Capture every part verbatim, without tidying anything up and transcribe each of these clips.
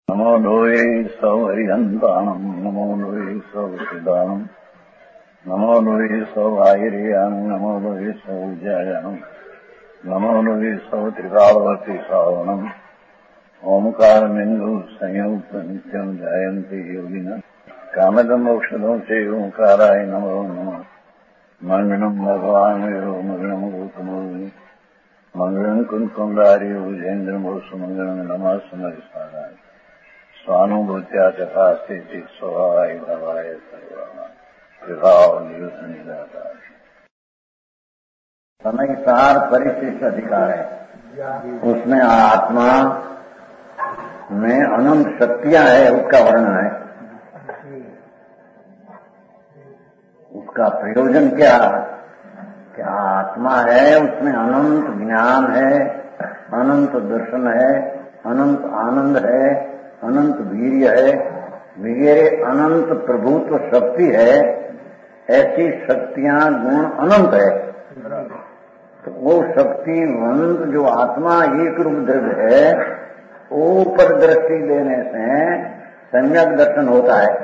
नमो लोये सौहरिहन्ताणम् नमो लोये सौसिदानम् नमो लोये सौभागिर्यानम् नमो लोये सौज्यायानम् नमो लोये सौत्रिकालवती सावनम् ओंकारमिन्दु संयुक्त नित्यम् जायन्ति योगिनः कामदम् औषधम् च ओंकाराय नमो नमः मंगलम् भगवान् यो मंगलम् गौतमोनि मंगलम् कुन्कुण्डारि भुजेन्द्रमोसु मंगलम् नमः समरिसाराय स्वानुभूत्या चकास्ते स्वभावाय भवाय सर्वाः विभाव निदाता समय सार परिशिष्ट अधिकार है। उसमें आत्मा में अनंत शक्तियां है, उसका वर्णन है। उसका प्रयोजन क्या क्या आत्मा है, उसमें अनंत ज्ञान है, अनंत दर्शन है, अनंत आनंद है, अनंत वीर्य है, वगैरह अनंत प्रभुत्व शक्ति है। ऐसी शक्तियां गुण अनंत है। तो वो शक्तिवंत जो आत्मा एक रूप द्रव्य है, ऊपर दृष्टि देने से सम्यक दर्शन होता है।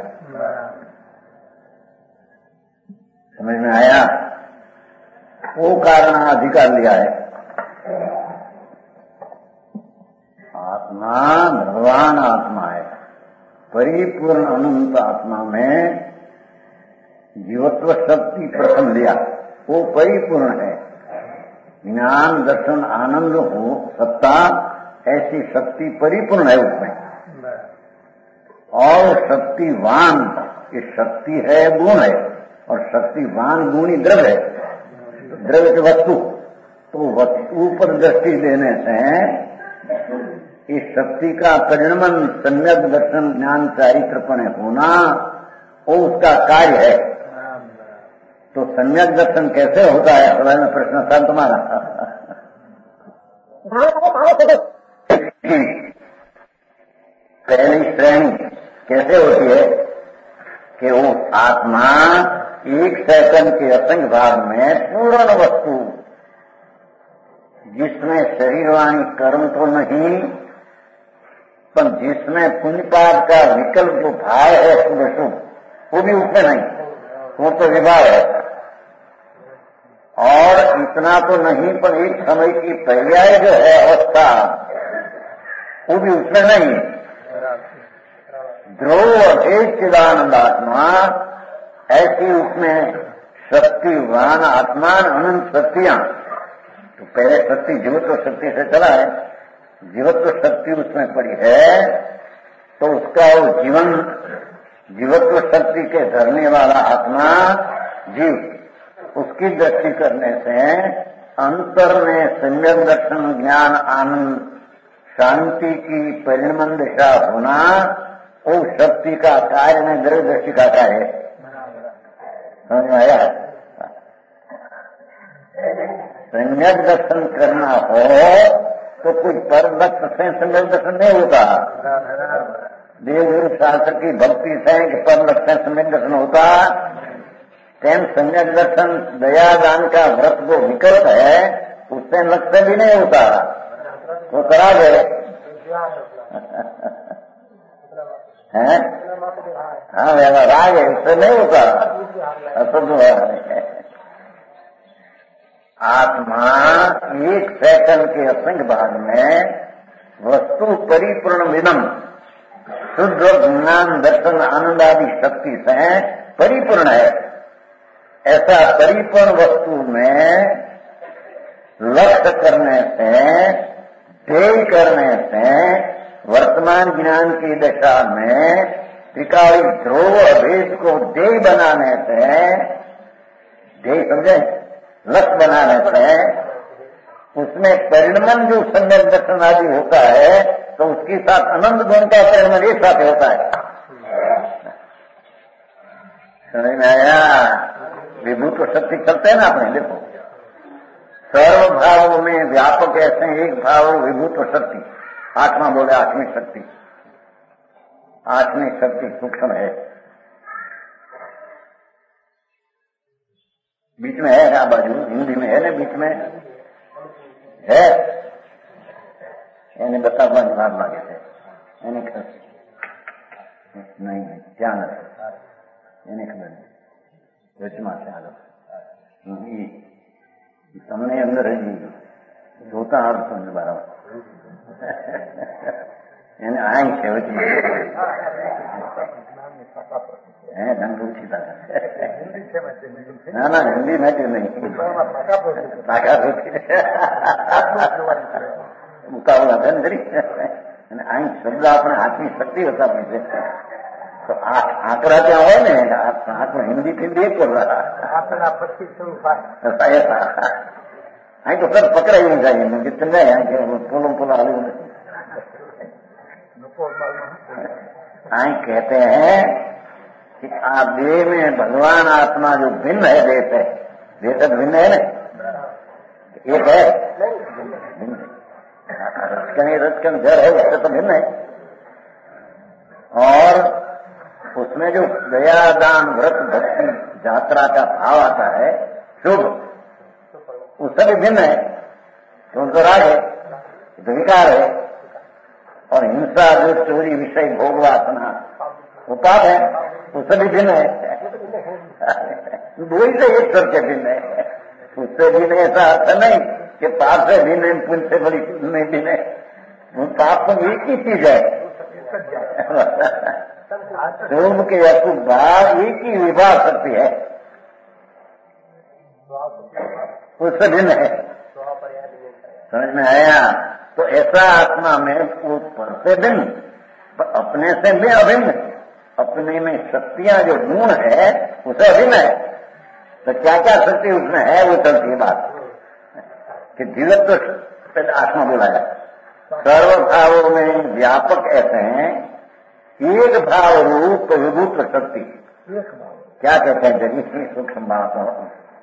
समझ में आया? वो कारण अधिकार लिया है। आत्मा भगवान आत्मा है। परिपूर्ण अनंत आत्मा में जीवत्व शक्ति प्रथम लिया, वो परिपूर्ण है। ज्ञान दर्शन आनंद हो सत्ता ऐसी शक्ति परिपूर्ण है उसमें। और शक्तिवान ये शक्ति है, गुण है, और शक्तिवान गुणी द्रव्य है। द्रव्य की वस्तु, तो वस्तु पर दृष्टि देने से इस शक्ति का परिणमन सम्यक दर्शन ज्ञान चारित्रपण होना वो उसका कार्य है। तो सम्यक दर्शन कैसे होता है? सवाल में प्रश्न था तुम्हारा। पहली श्रेणी कैसे होती है कि वो आत्मा एक सेकंड के असंख्य भाग में पूर्ण वस्तु, जिसमें शरीर वाणी कर्म तो नहीं, पर जिसमें पुण्य पाप का विकल्प जो भाव है शुभ शुभ, वो भी उसमें नहीं, वो तो विभाव है। और इतना तो नहीं, पर एक समय की पर्याय जो है अवस्था, वो भी उसमें नहीं। ध्रुव अभेद चिदानंद आत्मा ऐसी उसमें शक्तिवान आत्मा अनंत शक्तियां। तो पहले शक्ति जीवत्व शक्ति से चला है, जीवत्व शक्ति उसमें पड़ी है, तो उसका वो जीवन जीवत्व शक्ति के धरने वाला आत्मा जीव, उसकी दृष्टि करने से अंतर में सम्यक दर्शन ज्ञान आनंद शांति की परिणमन दिशा होना वो शक्ति का कार्य में द्रव्य दृष्टि का कार्य है। समझ में आया? सम्यक दर्शन करना हो तो कुछ पर लक्ष्य से सम्यक दर्शन नहीं होता। देवगुरु शास्त्र की भक्ति से कि पर लक्ष्य से सम्यक दर्शन होता। तेम सम्यक दर्शन दया दान का व्रत वो विकल्प है, उससे लक्ष्य भी नहीं होता। वो करा दे है, हाँ राग है, उससे नहीं होता। असद आत्मा एक सेकंड के असंख्य भाग में वस्तु परिपूर्ण विनम शुद्ध ज्ञान दर्शन आनंद आदि शक्ति से परिपूर्ण है। ऐसा परिपूर्ण वस्तु में लक्ष्य करने से, ध्येय करने से, वर्तमान ज्ञान की दशा में त्रिकाली ध्रुव अभेद को ध्येय बनाने से, ध्येय समझे, लक्ष्य बनाने से उसमें परिणमन जो सम्यक दर्शन आदि होता है, तो उसके साथ अनंत गुण का परिणमन एक साथ होता है। समझ में आया? विभूत शक्ति चलते हैं ना अपने, देखो सर्व भावों में व्यापक ऐसे एक भाव विभूत शक्ति, आत्मा बोले आत्मिक शक्ति। आत्मिक शक्ति सूक्ष्म है, बीच में है ना, बाजू हिंदी में है ना, बीच में है, यानी बता जवाब मांगे थे, यानी નહીં ત્યાં નથી એને ખબર નહીં વચમાં ચાલો તમને અંદર હજી જોતા આવડતું ને બરાબર એને આઈ છે વચમાં હે દંડ ઉછીતા ના ના હિન્દી નથી નહીં તાકાત મુકાબલા ધન કરી અને અહીં શબ્દ આપણે હાથની શક્તિ બતાવે છે તો આ આંકડા ત્યાં હોય ને હાથમાં હિન્દી થી એક આપણા પછી અહીં તો સર પકડાયું જાય કે ચંગાય પોલો પોલો આવ્યું નથી અહીં कहते हैं कि आ देह में भगवान आत्मा जो भिन्न है देश है देश भिन्न है ना एक है रचकन रचकन जड़ है उससे तो भिन्न है और उसमें जो दया दान व्रत भक्ति यात्रा का भाव आता है शुभ उससे भी भिन्न है तो उनको राग है तो विकार है और हिंसा जो चोरी विषय भोग वासना वो पाप है उससे भी भिन्न है दो ही से एक स्तर के भिन्न है उससे भिन्न ऐसा अर्थ नहीं कि पाप से भिन्न है पुण्य से बड़ी नहीं भिन्न है पाप तो एक ही चीज है शुभ के अशुभ भाव एक ही विभाग सकती है उससे भिन्न है समझ में आया तो ऐसा आत्मा में ऊपर से भिन्न अपने से भी अभिन्न अपने में शक्तियां जो गुण है उसे अभिन्न है तो क्या क्या शक्ति उसमें है वो चलती है बात कि जीवित तो आत्मा बुलाया सर्व भावों में व्यापक ऐसे हैं एक भाव रूप विभूत शक्ति क्या कहते हैं जब इतनी सूक्ष्म बात हो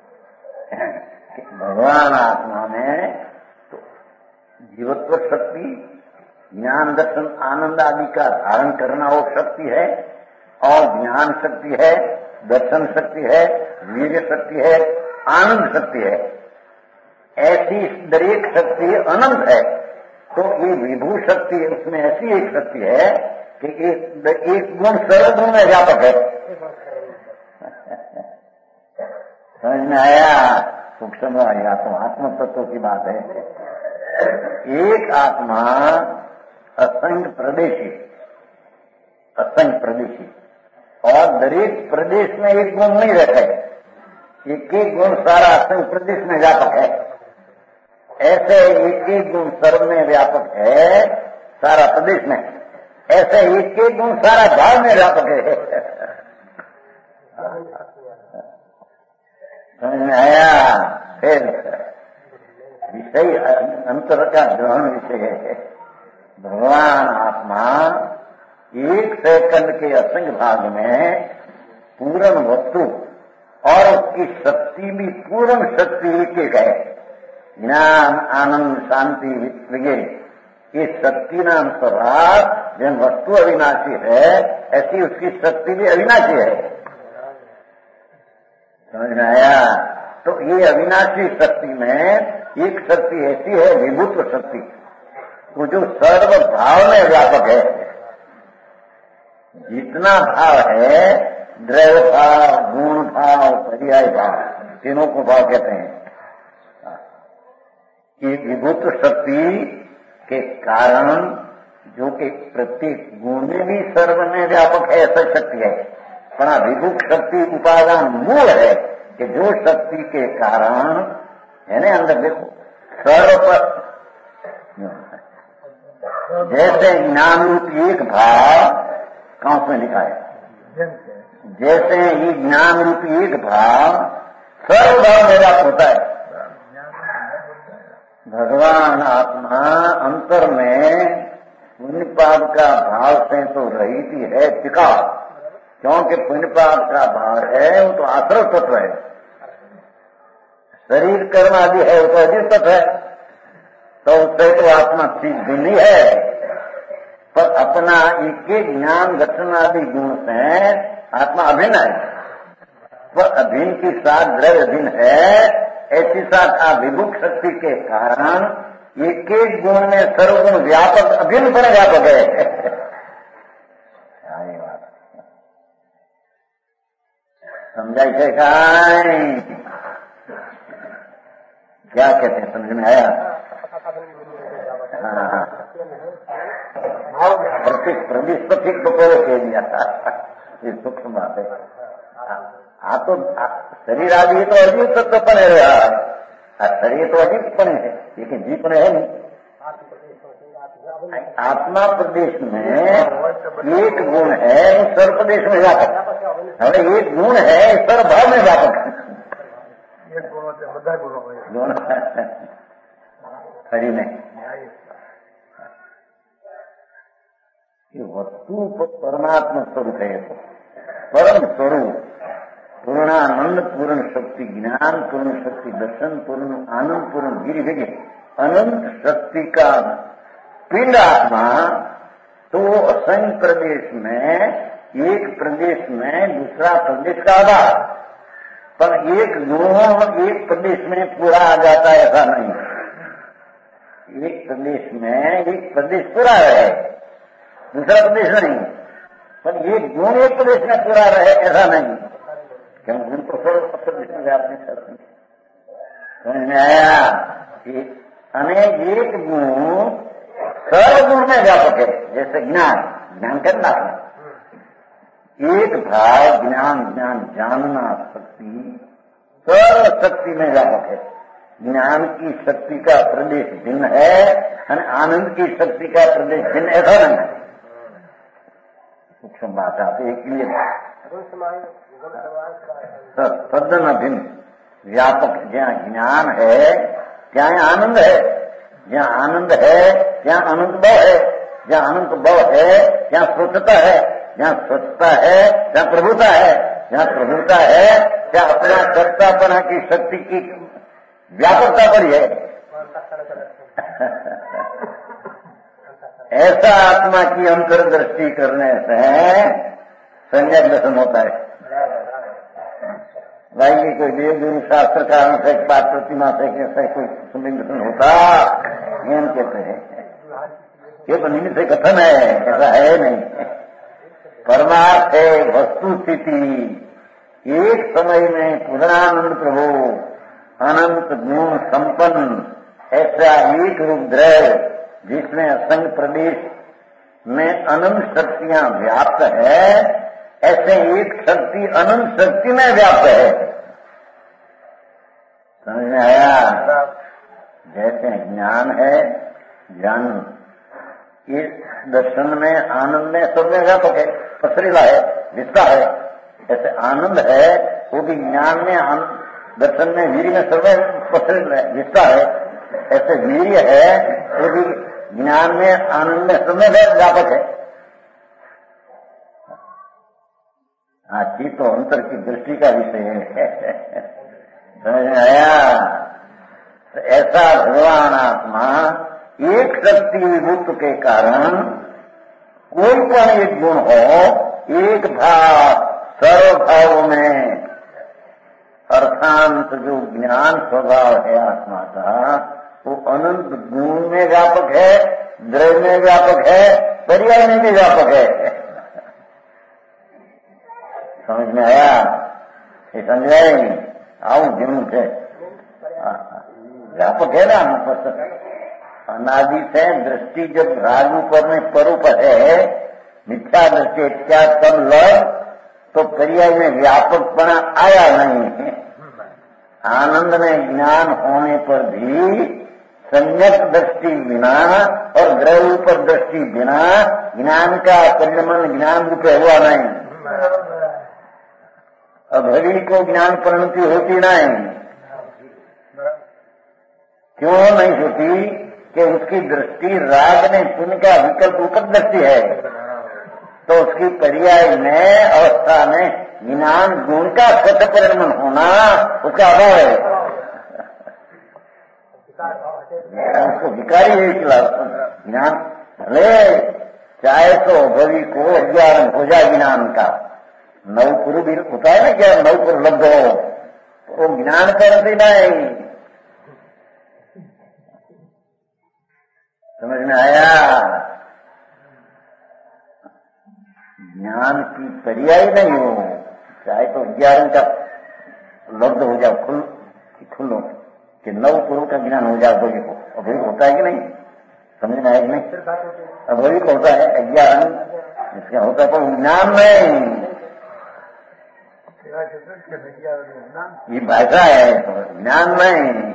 भगवान आत्मा में तो जीवत्व शक्ति ज्ञान दर्शन आनंद आदि का धारण करना वो शक्ति है और ज्ञान शक्ति है दर्शन शक्ति है वीर्य शक्ति है आनंद शक्ति है ऐसी दरेक शक्ति अनंत है तो ये विभू शक्ति उसमें ऐसी एक शक्ति है कि एक, एक गुण सर्वगुण में व्यापक है समझ में आया सूक्ष्म आया तो आत्म तत्व की बात है एक आत्मा असंख्य प्रदेशी असंख्य प्रदेशी और दरेक प्रदेश में एक गुण नहीं रहता है एक एक गुण सारा असंख्य प्रदेश में व्यापक है ऐसे एक एक गुण सर्व में व्यापक है सारा प्रदेश में ऐसे एक एक गुण सारा भाव में व्यापक है समझ में आया फिर विषय अंतर का ग्रहण विषय है भगवान आत्मा एक सेकंड के असंख्य भाग में पूर्ण वस्तु और उसकी शक्ति भी पूर्ण शक्ति एक एक है ज्ञान आनंद शांति वगैरह ये शक्ति नाम स्वभाव जब वस्तु अविनाशी है ऐसी उसकी शक्ति भी अविनाशी है समझ में आया तो ये अविनाशी शक्ति में एक शक्ति ऐसी है विभूत्व शक्ति वो जो सर्व भाव में व्यापक है जितना भाव है द्रव्य भाव गुण भाव पर्याय भाव तीनों को भाव कहते हैं कि विभूत्व शक्ति के कारण जो कि प्रत्येक गुण में भी सर्व में व्यापक है ऐसा शक्ति है पर विभुक शक्ति उपादान मूल है कि जो शक्ति के कारण है ना अंदर देखो सर्व पर जैसे ज्ञान रूप एक भाव कांस में लिखा है जैसे ही ज्ञान रूप एक भाव सर्व भाव में व्याप्त होता है भगवान आत्मा अंतर में पुण्य पाप का भाव से तो रहित ही है टिकाव क्योंकि पुण्य पाप का भाव है वो तो आश्रय तत्व है शरीर कर्म आदि है वो तो अजीत तत्व है तो उससे तो आत्मा चीज भी नहीं है पर अपना एक एक ज्ञान दर्शन आदि गुण से आत्मा अभिन्न है पर अभिन्न की साथ द्रव्य अभिन्न है ऐसी साथ अभिमुख शक्ति के कारण एक एक गुण में सर्वगुण व्यापक अभिन्न पर व्यापक है समझाई थे काय क्या कहते हैं, समझ में आया? हाँ, प्रतीक प्रदेश तो ठीक तो कह दिया था, ये सूक्ष्म बात है। आ तो शरीर आदि तो अजीब तत्व पण है, शरीर तो अजीब पण है, लेकिन जीव पण है नहीं। आत्मा प्रदेश में एक गुण है, सर्व प्रदेश में व्यापक। हमें एक गुण है, सर्व भाव में व्यापक गुण हरि में। ये वस्तु परमात्मा स्वरूप है, परम स्वरूप, पूर्णानंद, पूर्ण शक्ति, ज्ञान पूर्ण शक्ति, दर्शन पूर्ण, आनंद पूर्ण, गिरि विजय, अनंत शक्ति का पिंड आत्मा। तो असंख्य प्रदेश में, एक प्रदेश में दूसरा प्रदेश का आधार, पर एक गुण एक प्रदेश में पूरा आ जाता है ऐसा नहीं। एक प्रदेश में एक प्रदेश पूरा है, दूसरा प्रदेश नहीं, पर एक गुण एक प्रदेश में पूरा रहे ऐसा नहीं, क्यों? गुण तो सर्व प्रदेश में व्याप्त नहीं करते। समझ में आया? अनेक एक गुण सर्व गुण में व्यापक है, जैसे ज्ञान, ज्ञान करना है, एक भाव ज्ञान, ज्ञान जानना शक्ति सर्व शक्ति में व्यापक है। ज्ञान की शक्ति का प्रदेश भिन्न है, आनंद की शक्ति का प्रदेश भिन्न ऐसा नहीं है। सूक्ष्म बात है, एक लिए तद्दन भिन्न व्यापक। जहाँ ज्ञान है ત્યાં आनंद है, जहाँ आनंद है ત્યાં अनंत भाव है, जहाँ अनंत भाव है ત્યાં स्वच्छता है, जहाँ स्वच्छता है जहाँ प्रभुता है, जहाँ प्रभुता है जहाँ अपना कर्तापना की शक्ति की व्यापकता पड़ी है। ऐसा आत्मा की अंतर्दृष्टि करने से संज्ञक दर्शन होता है। भाई ये कोई देव गुरु शास्त्र कारण से बात प्रतिमा से कैसे कोई संज्ञक दर्शन होता, ये हम कहते हैं, ये तो निमित्त कथन है, ऐसा है नहीं। परमार्थ है वस्तु स्थिति, एक समय में पूर्णानंद प्रभु अनंत गुण संपन्न ऐसा एक रूप द्रव्य जिसमें असंख्य प्रदेश में अनंत शक्तियां व्याप्त है, ऐसे एक शक्ति अनंत शक्ति में व्याप्त है। समझ में आया? जैसे ज्ञान है, ज्ञान इस दर्शन में, आनंद में, सब में व्यापक है, पसरेला है, विस्ता है। ऐसे आनंद है वो भी ज्ञान में, दर्शन में, वीर्य में, सब में पसरेला है, विस्ता है। ऐसे वीर्य है वो भी ज्ञान में, आनंद में, सब में व्यापक है। हाँ, जी तो अंतर की दृष्टि का विषय है। समझ में आया? तो ऐसा भगवान आत्मा एक शक्ति विभुत्व के कारण कोई पण एक गुण हो, एक भाव सर्व भाव में अर्थांत जो ज्ञान स्वभाव है आत्मा का, वो अनंत गुण में व्यापक है, द्रव्य में व्यापक है, पर्याय में भी व्यापक है। समझ में आया? ये समझाए नहीं? आऊ जरूर है, व्यापक है ना। अनादि से दृष्टि जब राजू पर में परूप है, मिथ्या दृष्टि इत्यादि तब लग, तो पर्याय में व्यापकपना आया नहीं है। आनंद में ज्ञान होने पर भी सम्यक दृष्टि बिना और द्रव्य पर दृष्टि बिना ज्ञान का परिणमन ज्ञान रूप हुआ नहीं। अभरी को ज्ञान परिणति होती नहीं, क्यों नहीं होती? कि उसकी दृष्टि राग में पुण्य का विकल्प ऊपर दृष्टि है, तो उसकी पर्याय में, अवस्था में ज्ञान गुण का सत्य परिणमन होना उसका अभाव है। उसको विकारी है ज्ञान, भले चाहे तो भवी को अज्ञान हो जाए ज्ञान का, नवपुर भी होता है ना, क्या नवपुर लब्ध हो, वो ज्ञान करती नहीं। समझ में आया? ज्ञान की पर्याय नहीं हो, चाहे तो ग्यारह का लब्ध हो जाओ खुल खुलो कि नव पूर्व का ज्ञान हो जाए अभय को। अभय होता है कि नहीं, समझ में आया कि नहीं? अभय को होता है अज्ञान, इसका होता है पर ज्ञान नहीं। ये भाषा है, ज्ञान नहीं।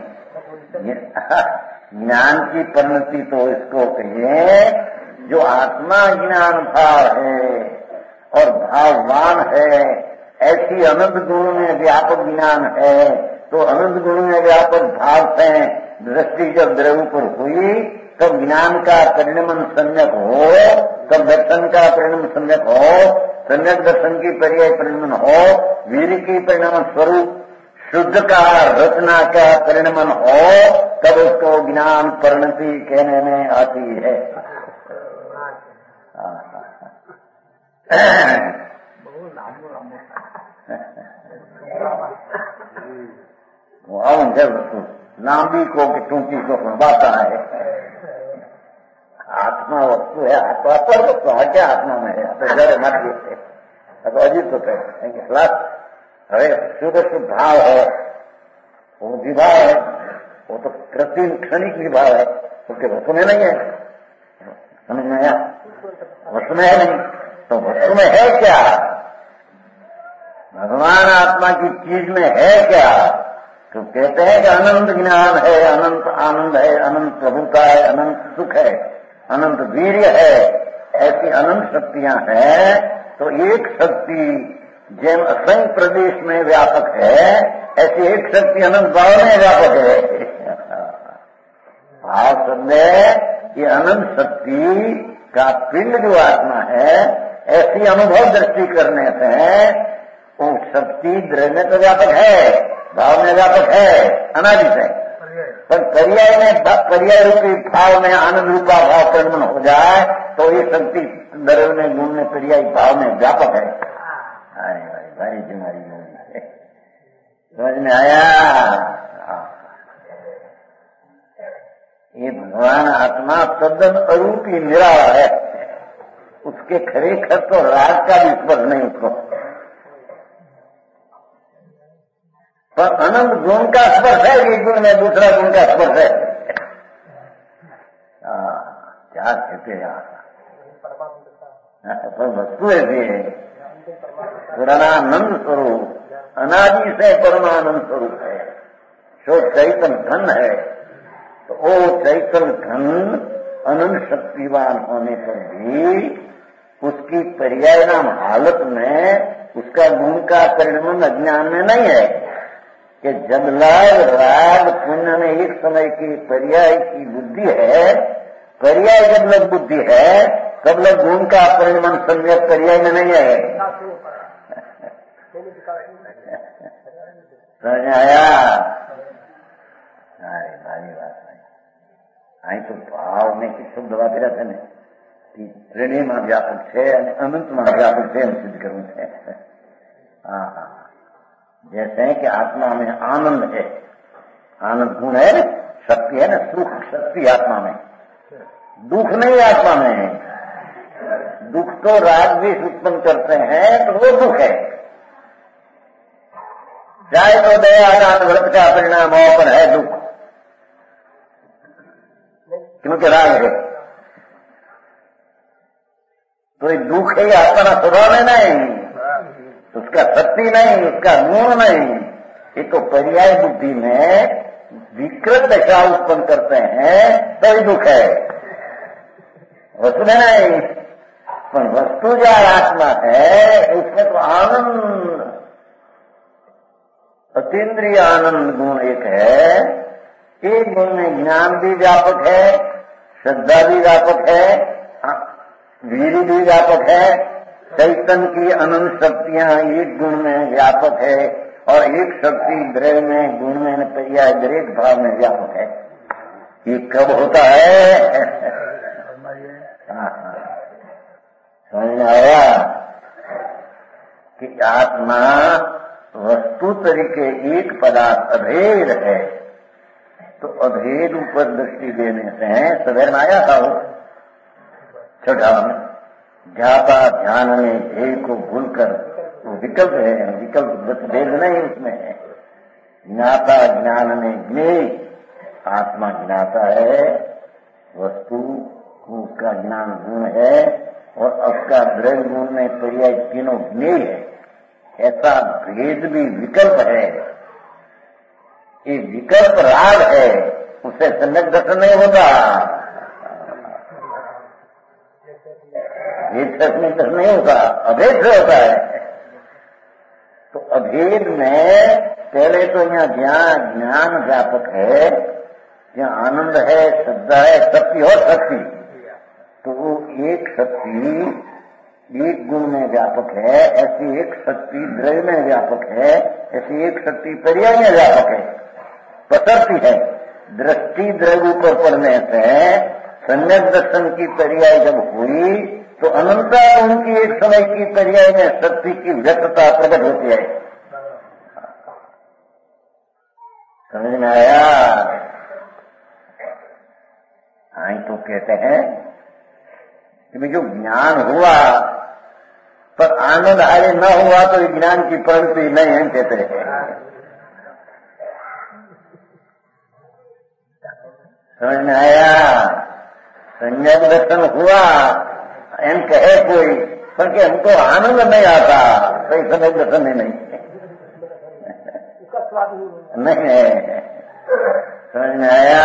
ज्ञान की परिणति तो इसको कहिए जो आत्मा ज्ञान भाव है और भाववान है, ऐसी अनंत गुण में व्यापक ज्ञान है। तो अनंत गुण में व्यापक भाव से दृष्टि जब द्रव्य पर हुई तब ज्ञान का परिणमन सम्यक हो, तब दर्शन का परिणमन सम्यक हो, सम्यक दर्शन की पर्याय परिणमन हो, वीर की परिणमन स्वरूप शुद्ध का रचना का परिणमन हो, तब उसको ज्ञान परिणति कहने में आती है। वो जब लांबी को कि टूंकी को बाता है, आत्मा वस्तु है, आत्मा पर वस्तु है क्या आत्मा में है, तो जड़ मत देते तो अजीब तो कहेंगे प्लस अरे शुद्ध शुद्ध भाव है, वो विभाव है, वो तो कृत्रिम क्षणिक विभाव है, उसके वस्तु में नहीं है। समझ में आया? वस्तु में है नहीं, तो वस्तु में है क्या? भगवान आत्मा की चीज में है क्या? तो कहते हैं कि अनंत ज्ञान है, अनंत आनंद है, अनंत प्रभुता है, अनंत सुख है, अनंत वीर्य है, ऐसी अनंत शक्तियां हैं। तो एक शक्ति जैन असंख्य प्रदेश में व्यापक है, ऐसी एक शक्ति अनंत भाव में व्यापक है। भाव शब्द ये अनंत शक्ति का पिंड जो आत्मा है, ऐसी अनुभव दृष्टि करने से वो शक्ति द्रव्य में तो व्यापक है, भाव में व्यापक है, अनादि से। पर पर्याय में पर्याय रूपी भाव में आनंद रूपा भाव परिणमन हो जाए तो ये शक्ति द्रव्य में गुण में पर्याय भाव में व्यापक है। अरे भाई भारी बीमारी होगी, समझ में आया? ये भगवान आत्मा तद्दन अरूपी निराला है, उसके खरेखर तो राग का भी स्पर्श नहीं उसको, पर अनंत गुण का स्पर्श है, एक गुण में दूसरा गुण का स्पर्श है। क्या कहते हैं पर वस्तु ऐसी है, पुराणानंद स्वरूप अनादि से परमानंद स्वरूप है, जो चैतन्य धन है। तो वो चैतन्य धन अनंत शक्तिवान होने पर भी उसकी पर्याय नाम हालत में उसका गुण का परिणमन अज्ञान में नहीं है कि जब लाग राग पुण्य में एक समय की पर्याय की बुद्धि है, पर्याय जब लग बुद्धि है तब लग गुण का परिणमन सम्यक पर्याय में नहीं है। समझ आया? अरे भारी बात है। आई तो भाव में कि शुद्ध बात रहते हैं कि त्रिणी में व्यापक है, अनंत में व्यापक है, हम सिद्ध करूँ है। हाँ हाँ, जैसे है कि आत्मा में आनंद है, आनंद गुण है, शक्ति है ना, सुख शक्ति आत्मा में, दुख नहीं आत्मा में है। दुख तो राग भी उत्पन्न करते हैं तो वो दुख है, चाहे तो दया दान व्रत का परिणाम हो पर है दुख, क्योंकि राग है। तो ये दुख है आत्मा ना स्वभाव में नहीं, उसका शक्ति नहीं, उसका गुण नहीं, ये तो पर्याय बुद्धि में विकृत दशा उत्पन्न करते हैं तो ही दुख है, वस्तु में नहीं। पर वस्तु जो आत्मा है उसमें तो आनंद, अतीन्द्रिय आनंद गुण एक है। एक गुण में ज्ञान भी व्यापक है, श्रद्धा भी व्यापक है, वीर भी व्यापक है, चैतन्य की अनंत शक्तियां एक गुण में व्यापक है और एक शक्ति द्रव्य में गुण में पर्याय दरेक भाव में व्यापक है। ये कब होता है? समझ में आया कि आत्मा वस्तु तरीके एक पदार्थ अभेद है, तो अभेद ऊपर दृष्टि देने से सवेर में आया था वो छठा में ध्याता ध्यान में भेद को भूलकर वो विकल्प है, विकल्प भेद नहीं उसमें है। ज्ञाता ज्ञान में ज्ञेय, आत्मा ज्ञाता है, वस्तु उसका ज्ञान गुण है और उसका द्रव्य गुण में पर्याय तीनों ज्ञेय है। ऐसा भेद भी विकल्प है। ये विकल्प राग है, उससे सम्यक दर्शन नहीं होता। भेद से सम्यक दर्शन नहीं होता, अभेद से होता है। तो अभेद में पहले तो यहाँ ज्ञान ज्ञान व्यापक है, यहाँ आनंद है, श्रद्धा है, शक्ति और शक्ति। तो वो एक शक्ति एक गुण में व्यापक है, ऐसी एक शक्ति द्रव्य में व्यापक है, ऐसी एक शक्ति पर्याय में व्यापक है, पसरती है। दृष्टि द्रव्य ऊपर पड़ने से सम्यक दर्शन की पर्याय जब हुई तो अनंता गुण की एक समय की पर्याय में शक्ति की व्यक्तता प्रकट होती है। समझ में आया? आई तो कहते हैं कि जो ज्ञान हुआ पर आनंद आगे न हुआ तो ज्ञान की परिणति नहीं है, कहते हैं। समझ में आया? सम्यक दर्शन हुआ एम कहे कोई, पर कि हमको आनंद नहीं आता, तो सम्यक दर्शन ही नहीं नहीं है। समझ में आया?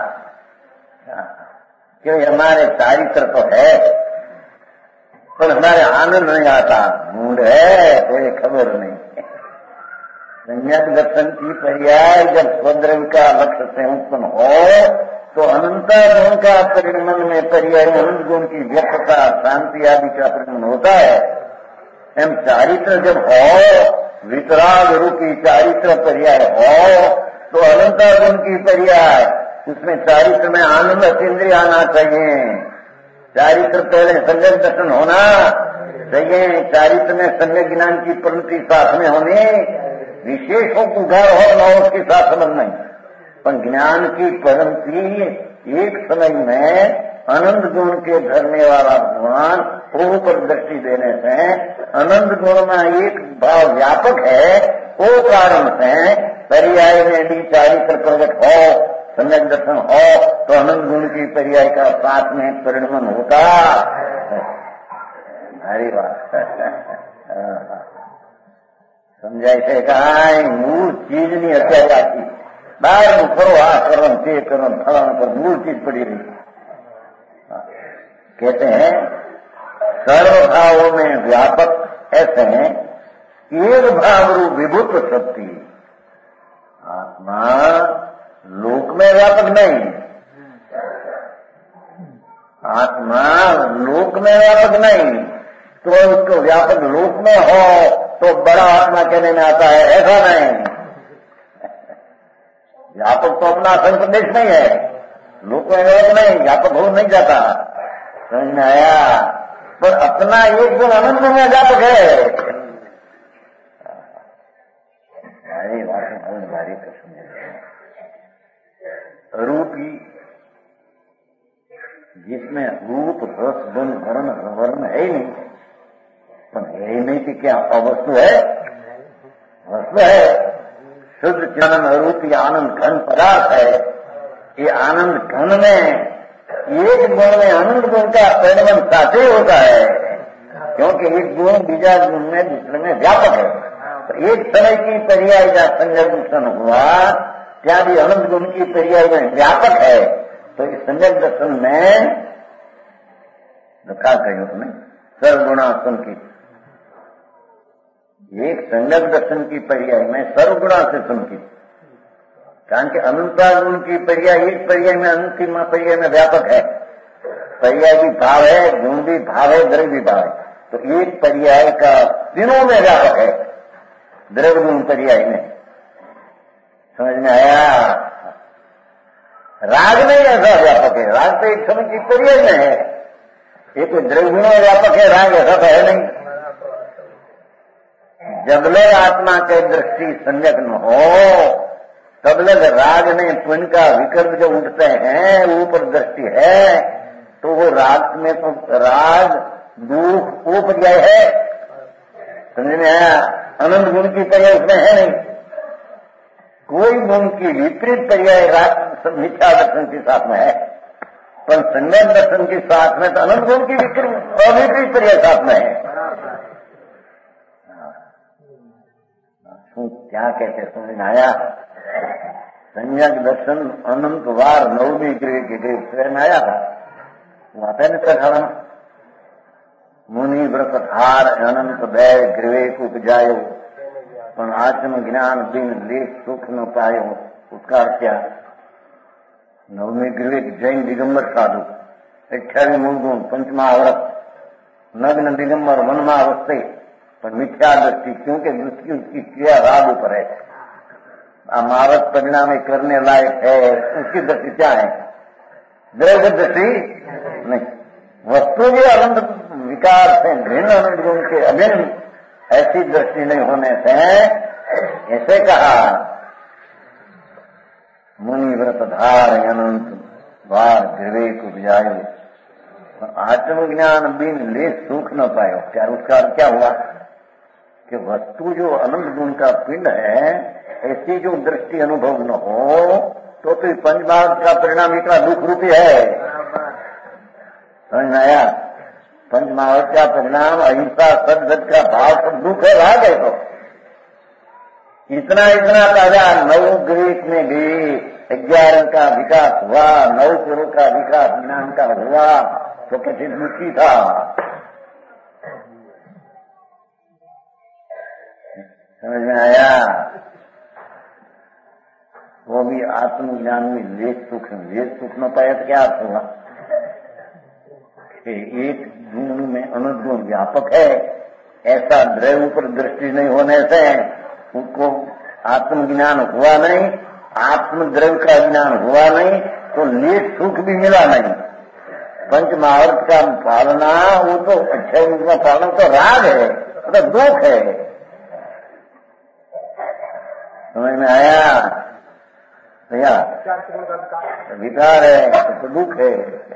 क्योंकि हमारे चारित्र तो है पर हमारे आनंद नहीं आता, मूड है कोई खबर नहीं। सम्यक दर्शन की पर्याय जब स्वद्रव्य का लक्ष्य से उत्पन्न हो तो अनंता गुण का परिणमन में पर्याय अनंत गुण की व्यक्तता शांति आदि का परिणमन होता है। एम चारित्र जब हो, वितराग रूपी चारित्र पर्याय हो तो अनंता गुण की पर्याय, उसमें चारित्र में आनंद केंद्रीय आना चाहिए। चारित्र पहले सम्यक दर्शन होना चाहिए, चारित्र में सम्यक ज्ञान की परिणति साथ में होनी, विशेषों को घर हो न हो उसके साथ संबंध नहीं, पर ज्ञान की परिणति एक समय में अनंत गुण के धरने वाला भगवान ऊपर दृष्टि देने से अनंत गुण में एक भाव व्यापक है, वो कारण से पर्याय में भी चारित्र प्रकट हो, सम्यक दर्शन हो तो अनंत गुण की पर्याय का साथ में परिणमन होता। हरी बात समझाई से कहा मूल चीज नहीं हत्या जाती, बाहर में करो आ करो ते करो फलाने पर मूल चीज पड़ी रही। कहते हैं सर्वभावों में व्यापक ऐसे हैं, एक भाव रूप विभुत शक्ति। आत्मा लोक में व्यापक नहीं, आत्मा लोक में व्यापक नहीं, तो उसको व्यापक लोक में हो तो बड़ा आत्मा कहने में आता है, ऐसा नहीं। व्यापक तो अपना संप्रदेश नहीं है, लोक में व्यापक नहीं, व्यापक हो नहीं जाता। समझ में आया? पर अपना एक गुण अनंत में व्यापक है। भारी भाषण भारी प्रश्न रूपी, जिसमें रूप रस गुण वर्ण वर्ण है ही नहीं, पर है ही नहीं कि क्या अवस्तु है? वस्तु है, शुद्ध चलन रूपी आनंद घन पदार्थ है। ये आनंद घन में एक गुण में अनंत गुण का परिणमन साथे होता है, क्योंकि एक गुण बीजा गुण में दूसरे में व्यापक है। तो एक समय की पर्याय का संजय दर्शन हुआ, क्या भी अनंत गुण की पर्याय में व्यापक है। तो इस संजय दर्शन में क्या कही उसने सर्वगुणासन की, एक संगत दर्शन की पर्याय में सर्वगुणा से संकित, कारण कि अनंता गुण की पर्याय एक पर्याय में अंतिम पर्याय में व्यापक है, पर्याय भी भाव है, गुण भी भाव है, द्रव्य भी भाव है। तो एक पर्याय का तीनों में व्यापक है, द्रव्य गुण पर्याय में। समझ में आया? राग नहीं ऐसा व्यापक है, राग तो एक समय की पर्याय में है, एक द्रव्य गुण में व्यापक है, राग ऐसा तो है नहीं। जब लग आत्मा के दृष्टि सम्यक न हो तब लग राग ने पुण्य का विकल्प जो उठते हैं, ऊपर दृष्टि है, तो वो राग में तो राग दुख वो पर्याय है। समझ में आया? अनंत गुण की पर्याय उसमें है नहीं। कोई गुण की विपरीत पर्याय मिथ्या दर्शन के साथ में है, पर सम्यक दर्शन के साथ में तो अनंत गुण की विपरीत अविपरीत पर्याय साथ में है। क्या कहते समझ में आया? सम्यक दर्शन अनंत वार नवमी गृह के गृह स्वयं आया था, वो आता है ना मुनि व्रत हार अनंत भय गृह उपजायो पर आत्म ज्ञान बिन लेख सुख न पायो। उसका अर्थ क्या? नवमी गृह जैन दिगंबर साधु अठावी मूल गुण पंचमहाव्रत नग्न दिगंबर वनमावस्थे पर मिथ्या दृष्टि, क्योंकि दृष्टि उसकी क्रिया राग ऊपर है, अमारत परिणाम करने लायक है, उसकी दृष्टि क्या है? द्रव्य दृष्टि नहीं। वस्तु के अनंत विकार से भिन्न अनंत गुण के अभिन्न ऐसी दृष्टि नहीं होने से ऐसे कहा मुनि व्रत धार अनंत वार विवेक उपजायो आत्मज्ञान बिन ले सुख न पायो। क्या उसका अर्थ क्या हुआ कि वस्तु जो अनंत गुण का पिंड है, ऐसी जो दृष्टि अनुभव न हो तो फिर पंचभाग का परिणाम इतना दुख रूपी है। समझ में आया? पंचमहावत का परिणाम अहिंसा सदगत का भाव सब दुख है, राग है। तो इतना इतना ताजा नौ ग्रीक में भी ग्यारह का विकास हुआ, नौ पुरों का विकास ज्ञान का हुआ तो कैसे दुखी था। समझ में आया? वो भी आत्मज्ञान में लेख सुख लेख सुख न पाया तो क्या अर्थ हुआ? एक गुण में अनंत गुण व्यापक है, ऐसा द्रव्य पर दृष्टि नहीं होने से उनको आत्मज्ञान हुआ नहीं, आत्मद्रव्य का ज्ञान हुआ नहीं, तो लेख सुख भी मिला नहीं। पंच महावर्त का पालना वो तो अच्छे का पालन तो राग है, तो दुख है। समझ में आया भैया? विकार है तो दुख है।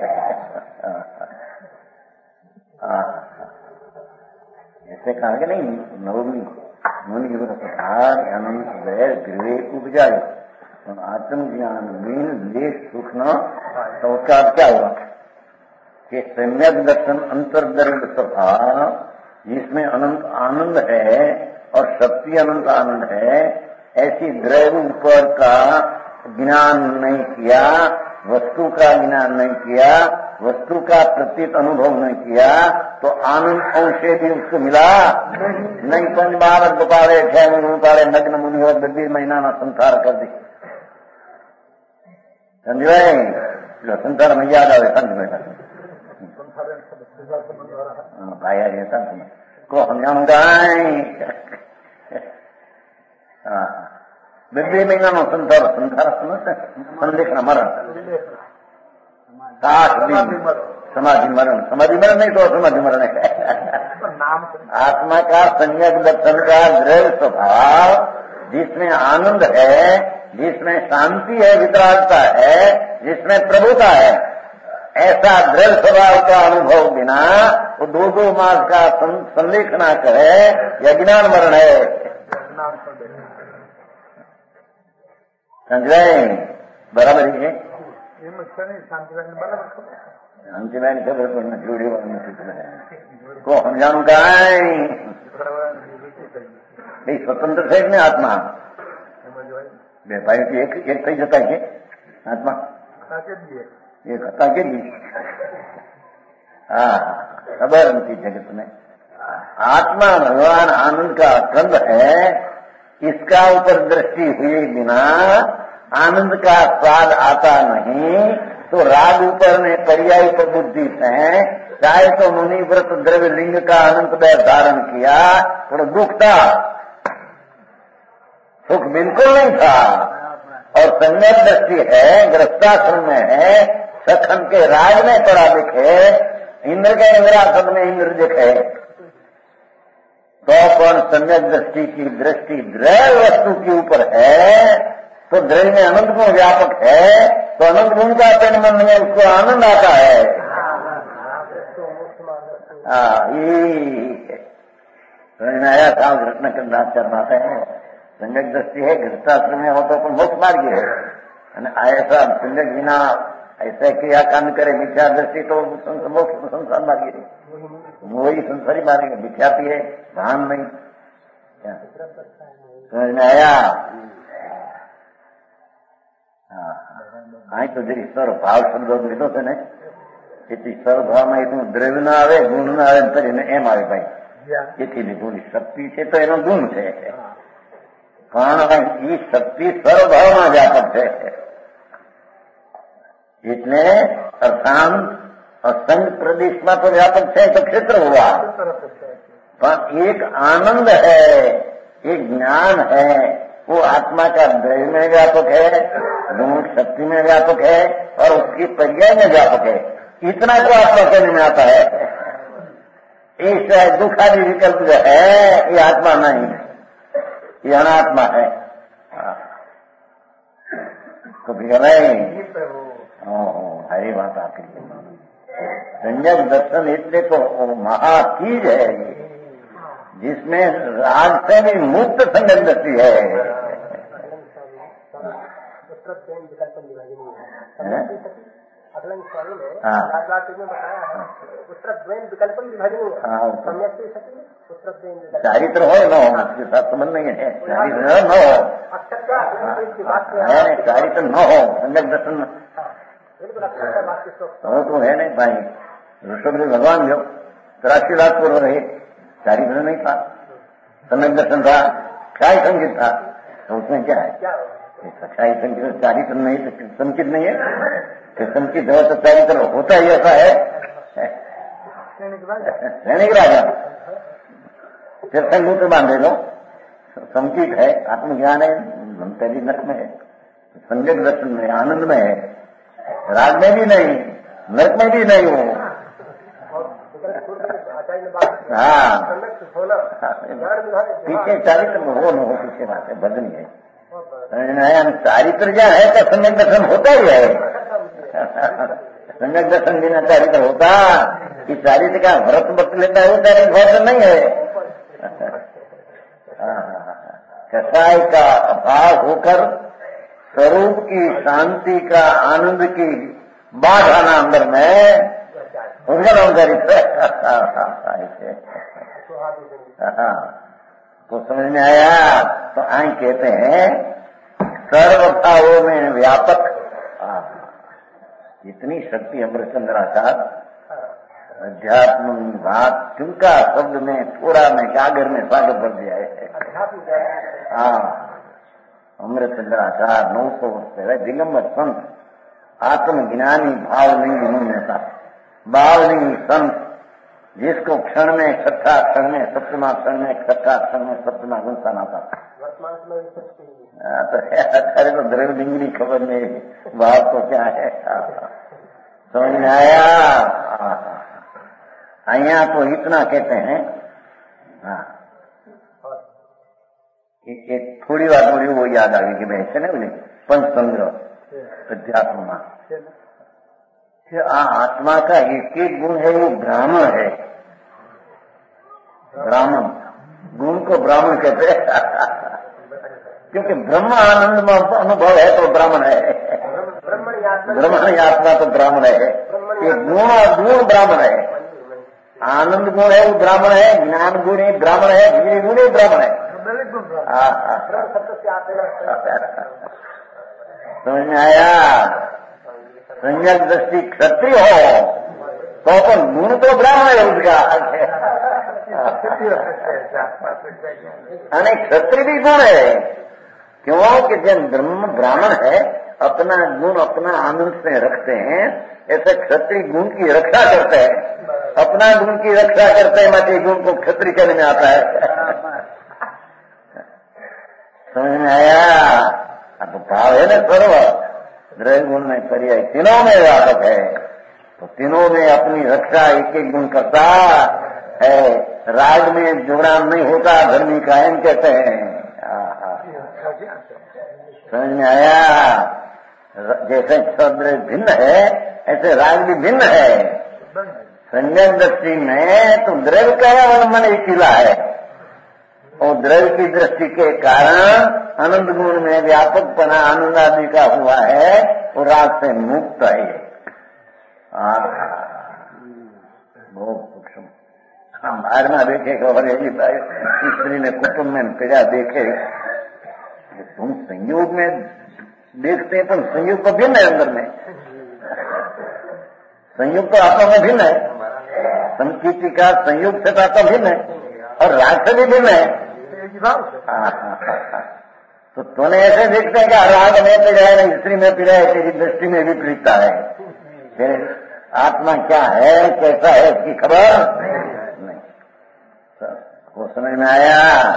ऐसे कहा कि नहीं नवमी मुनि अनंत वैर गृह उपजाए आत्मज्ञान मीन लेश सुख न। तो उसका क्या हुआ कि सम्यक दर्शन अंतर्दर्द सभा जिसमें अनंत आनंद है और शक्ति अनंत आनंद है, ऐसी द्रव्य ऊपर का ज्ञान नहीं किया, वस्तु का ज्ञान नहीं किया, वस्तु का प्रतीत अनुभव नहीं किया, तो आनंद अंशे भी उसको मिला नहीं। पंच बार गोपाले छह गोपाले नग्न मुनि और बद्दी महीना ना संसार कर दी। समझ लो संसार में याद आवे संत में भाई ये संत को हम जाऊंगाए बद्दी महीना में संसार संसार समझते संदेश न मरण साठ दिन समाधि मरण, समाधि मरण नहीं तो समाधि मरण है। आत्मा का सम्यक दर्शन का द्रव्य स्वभाव जिसमें आनंद है, जिसमें शांति है, वितरागता है, जिसमें प्रभुता है, ऐसा द्रव्य स्वभाव का अनुभव बिना वो दो दो मास का संदेश न करे यह ज्ञान मरण है। समझ रहे? बराबर ही है। शांति मैंने खबर पड़ना जोड़ी को हम जानू गाय स्वतंत्र थे में आत्मा व्यापारी की एक एक सही जता है आत्मा ये कथा के लिए हाँ खबर उनकी जगत में आत्मा भगवान आनंद का कंद है। इसका ऊपर दृष्टि हुए बिना आनंद का स्वाद आता नहीं, तो राग ऊपर ने पर्यायी पर बुद्धि से चाहे तो मुनि व्रत द्रव्य लिंग का अनंत वैर धारण किया, थोड़ा दुख था, सुख बिल्कुल नहीं था। और सम्यक दृष्टि है, गृहस्थाश्रम में है, सखन के राग में पड़ा दिखे, इंद्र के इंद्रासन में इंद्र दिखे, तो कौन सम्यक दृष्टि की दृष्टि द्रव्य वस्तु के ऊपर है, तो द्रव्य में अनंत गुण व्यापक है, तो अनंत गुण का पेन मन में उसको आनंद आता है। हाँ ये समझ में आया? साल घटना करना चाहते हैं, संजक दृष्टि है, घृताश्रम में हो तो अपन मोक्ष मार्ग है, ऐसा संजक बिना ऐसे किया कांड करे मिथ्या दृष्टि तो मोक्ष संसार मार्ग है, वही संसारी मार्ग है, मिथ्यापी है, भान नहीं। समझ में आया? हाँ, तो जरी स्वभाव शब्द લીધો છે ને, એથી સ્વભાવમાં એટલું દ્રવ્ય ના આવે, ગુણ ના આવે, તો એને એમ આવે ભાઈ એથી લીધું શક્તિ છે તો એનો ગુણ છે, પણ એ શક્તિ સ્વભાવમાં વ્યાપક છે, એટલે અર્થાંત असंग प्रदेश में तो व्यापक है तो क्षेत्र हुआ, पर एक आनंद है, एक ज्ञान है, वो आत्मा का द्रव्य में व्यापक है, गुण शक्ति में व्यापक है और उसकी पर्याय में व्यापक है। इतना को आत्मा कहने में आता है। इस दुखादि विकल्प जो है ये आत्मा नहीं, ये अनात्मा है। तो भैया नहीं, हरी बात आपकी। संजक दर्शन इसलिए तो महाचीज है जिसमें राग से भी मुक्त संजक दृष्टि है। चारित्र हो न हो उसके साथ संबंध नहीं है, चारित्र न हो, चारित्र न हो संजक दर्शन वो तो है नहीं भाई। ऋषभदेव भगवान जो तिरासी लाख पूर्व रहे, चारित्र नहीं था, सम्यक दर्शन था, क्षय संगीत था, तो उसमें क्या है? क्षय संगीत चारित्र नहीं तो संकित नहीं है, कि संकित हो तो चारित्र होता ही ऐसा है। रहने के राजा फिर संगीत बांधे लो, संकित है, आत्मज्ञान है, पहली नरक में है, संजक दर्शन में आनंद में है, राग में भी नहीं, नरक में भी नहीं हो। हाँ, पीछे चारित्र में हो न हो पीछे बात है, बदनी है। चारित्र क्या है तो सम्यक दर्शन होता ही है। सम्यक दर्शन बिना चारित्र होता कि चारित्र का व्रत बत लेता है वो चारित्र व्रत नहीं है। कसाय का अभाव होकर स्वरूप की शांति का आनंद की बाधा ना अंदर में उसका नाम चरित्र। तो समझ में आया? तो आई कहते हैं सर्वभावों में व्यापक इतनी शक्ति अमृतचंद्राचार अध्यात्म बात चुनका शब्द में थोड़ा में सागर में सागर भर दिया है। हाँ, अमृतचंद्राचार नौ सौ वर्ष पहले दिगंबर संत आत्मज्ञानी भाव नहीं विनम्यता भाव नहीं संत जिसको क्षण में छठा क्षण में सप्तमा क्षण में छठा क्षण में सप्तमा गुंसान आता था। तो अरे तो द्रव्य डिंगरी खबर नहीं, भाव तो क्या है समझ में आया? यहाँ तो इतना कहते हैं। हाँ, एक थोड़ी बात थोड़ी वो याद आ गई कि मैं ऐसे नहीं बोले पंच संग्रह अध्यात्म आत्मा का एक एक गुण है, वो ब्राह्मण है। ब्राह्मण गुण को ब्राह्मण कहते हैं क्योंकि ब्रह्म आनंद में अनुभव है तो ब्राह्मण है, ब्रह्मण आत्मा तो ब्राह्मण है। ये गुण और गुण ब्राह्मण है, आनंद गुण है वो ब्राह्मण है, ज्ञान गुण ही ब्राह्मण है, वीर गुण ही ब्राह्मण है। समझ में आया? संजक दृष्टि क्षत्रिय हो तो अपन गुण तो ब्राह्मण है उसका, अने क्षत्रिय भी गुण है। क्यों कि जब ब्रह्म ब्राह्मण है अपना गुण अपना आनंद से रखते हैं, ऐसे क्षत्रिय गुण की रक्षा करते हैं, अपना गुण की रक्षा करते हैं, माते गुण को क्षत्रिय कहने में आता है। समझ में आया? अब भाव है ना सर्व द्रव्य गुण में पर्याय तीनों में व्यापक है, तो तीनों में अपनी रक्षा एक एक गुण करता है। राग में जुड़ान नहीं होता, धर्मी कायम कहते हैं। समझ में आया? जैसे शब्द भिन्न है ऐसे राग भी भिन्न है। संजक दृष्टि में तो द्रव्य का अवलंबन एक किला है, और द्रव्य की दृष्टि के कारण आनंद गुण में व्यापकपना आनंद आदि का हुआ है, वो राग से मुक्त है। बहुत सूक्ष्म। हम बाहर में देखे खबर है स्त्री ने कुटुंब में पीड़ा देखे, तुम संयोग में देखते हैं, पर संयोग तो भिन्न है, अंदर में संयोग तो आत्मा में भिन्न है, संकीर्ति का संयोग से तो आत्मा भिन्न है और राग से भी भिन्न है। तो तूने ऐसे देखते हैं कि राग में पीड़ा है, स्त्री में पीड़ा है, तेरी दृष्टि में भी पीड़िता है, फिर आत्मा क्या है, कैसा है, इसकी खबर नहीं। वो समझ में आया।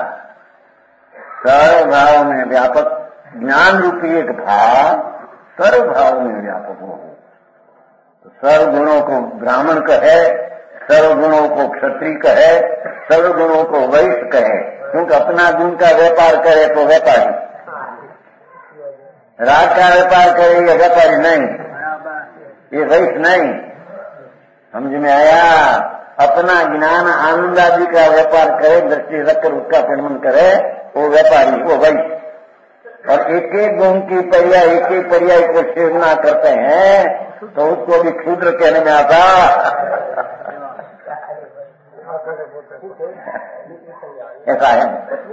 सर्व भाव में व्यापक ज्ञान रूपी एक भाव सर्व भाव में व्यापक हो। तो सर्व गुणों को ब्राह्मण कहे, सर्व गुणों को क्षत्रिय कहे, सर्व गुणों को वैश्य कहे, क्योंकि अपना गुण का व्यापार करे तो व्यापारी, राग का व्यापार करे ये व्यापारी नहीं, ये वैश्य नहीं। समझ में आया। अपना ज्ञान आनंद आदि का व्यापार करे, दृष्टि रखकर उसका परिमन करे, वो व्यापारी, वो वैश्य। और एक एक गुण की पर्याय एक एक पर्याय को सेवना करते हैं तो उसको भी क्षुद्र कहने में आता। ऐसा है।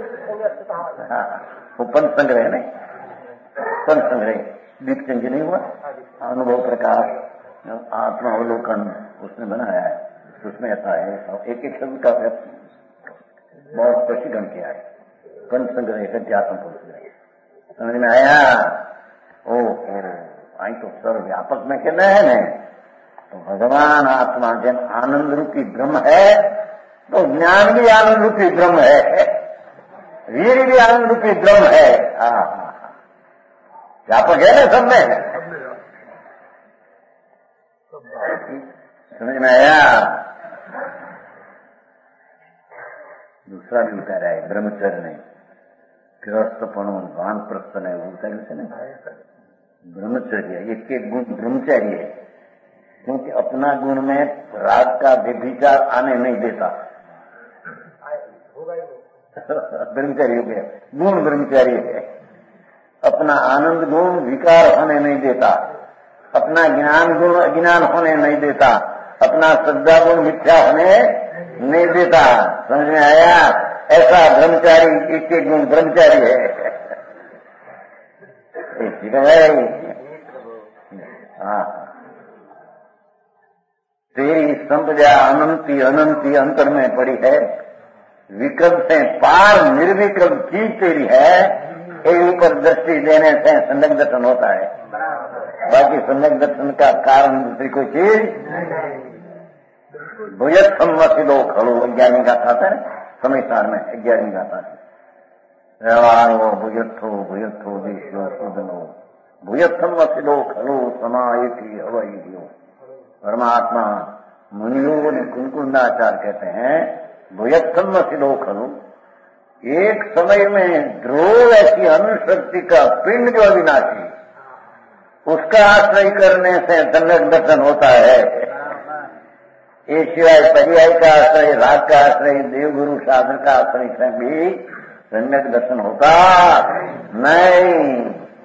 वो पंच संग्रह नहीं, पंच संग्रह दीप चंज नहीं हुआ, अनुभव प्रकाश आत्मा अवलोकन उसने बनाया है। उसमें ऐसा है, एक एक शब्द का बहुत प्रशिक्षण किया है। पंच संग्रह अध्यात्म पंच संग्रह समझ में आया। ओ आई तो सर्व व्यापक में कहना है न, तो भगवान आत्मा जन आनंद रूपी ब्रह्म है, तो ज्ञान भी आनंद रूपी ब्रह्म है, वीर भी आनंद रूपी ब्रह्म है। व्यापक है ना सब में, समझ में आया। दूसरा भी उतारा है ब्रह्मचर्य नहीं, गृहस्थपणो वानप्रस्थ नहीं, उतारे से नहीं, ब्रह्मचर्य एक एक गुण ब्रह्मचर्य है, क्योंकि अपना गुण में राग का व्यभिचार आने नहीं देता। ब्रह्मचर्य हो गया, गुण ब्रह्मचर्य है। अपना आनंद गुण विकार होने नहीं देता, अपना ज्ञान गुण अज्ञान होने नहीं देता, अपना श्रद्धा गुण मिथ्या होने नहीं देता। समझ में आया। ऐसा ब्रह्मचारी एक एक गुण ब्रह्मचारी है। हाँ, तेरी संपदा अनंती अनंती अंतर में पड़ी है, विक्रम से पार निर्विक्रम चीज तेरी है। एक ऊपर दृष्टि देने से संलग्न दर्शन होता है, बाकी संलग्न दर्शन का कारण दूसरी कोई चीज। भुजत्थम वसिलो खलो ग्यारहवीं गाथा है, समय सार में ग्यारहवीं गाथा है। व्यवहारो भुजत्थो भुजत्थो देशो सुदनो भुजत्थम वसिलो खलो समायति अवैधियो। परमात्मा मुनियों ने कुंकुंडाचार्य कहते हैं भुजत्थम वसिलो खलो, एक समय में ध्रुव ऐसी अनुशक्ति का पिंड जो अविनाशी, उसका आश्रय करने से सम्यक दर्शन होता है। ये सिवाय पर्याय का आश्रय, राग का आश्रय, देवगुरु साधन का आश्रय से भी सम्यक दर्शन होता नहीं।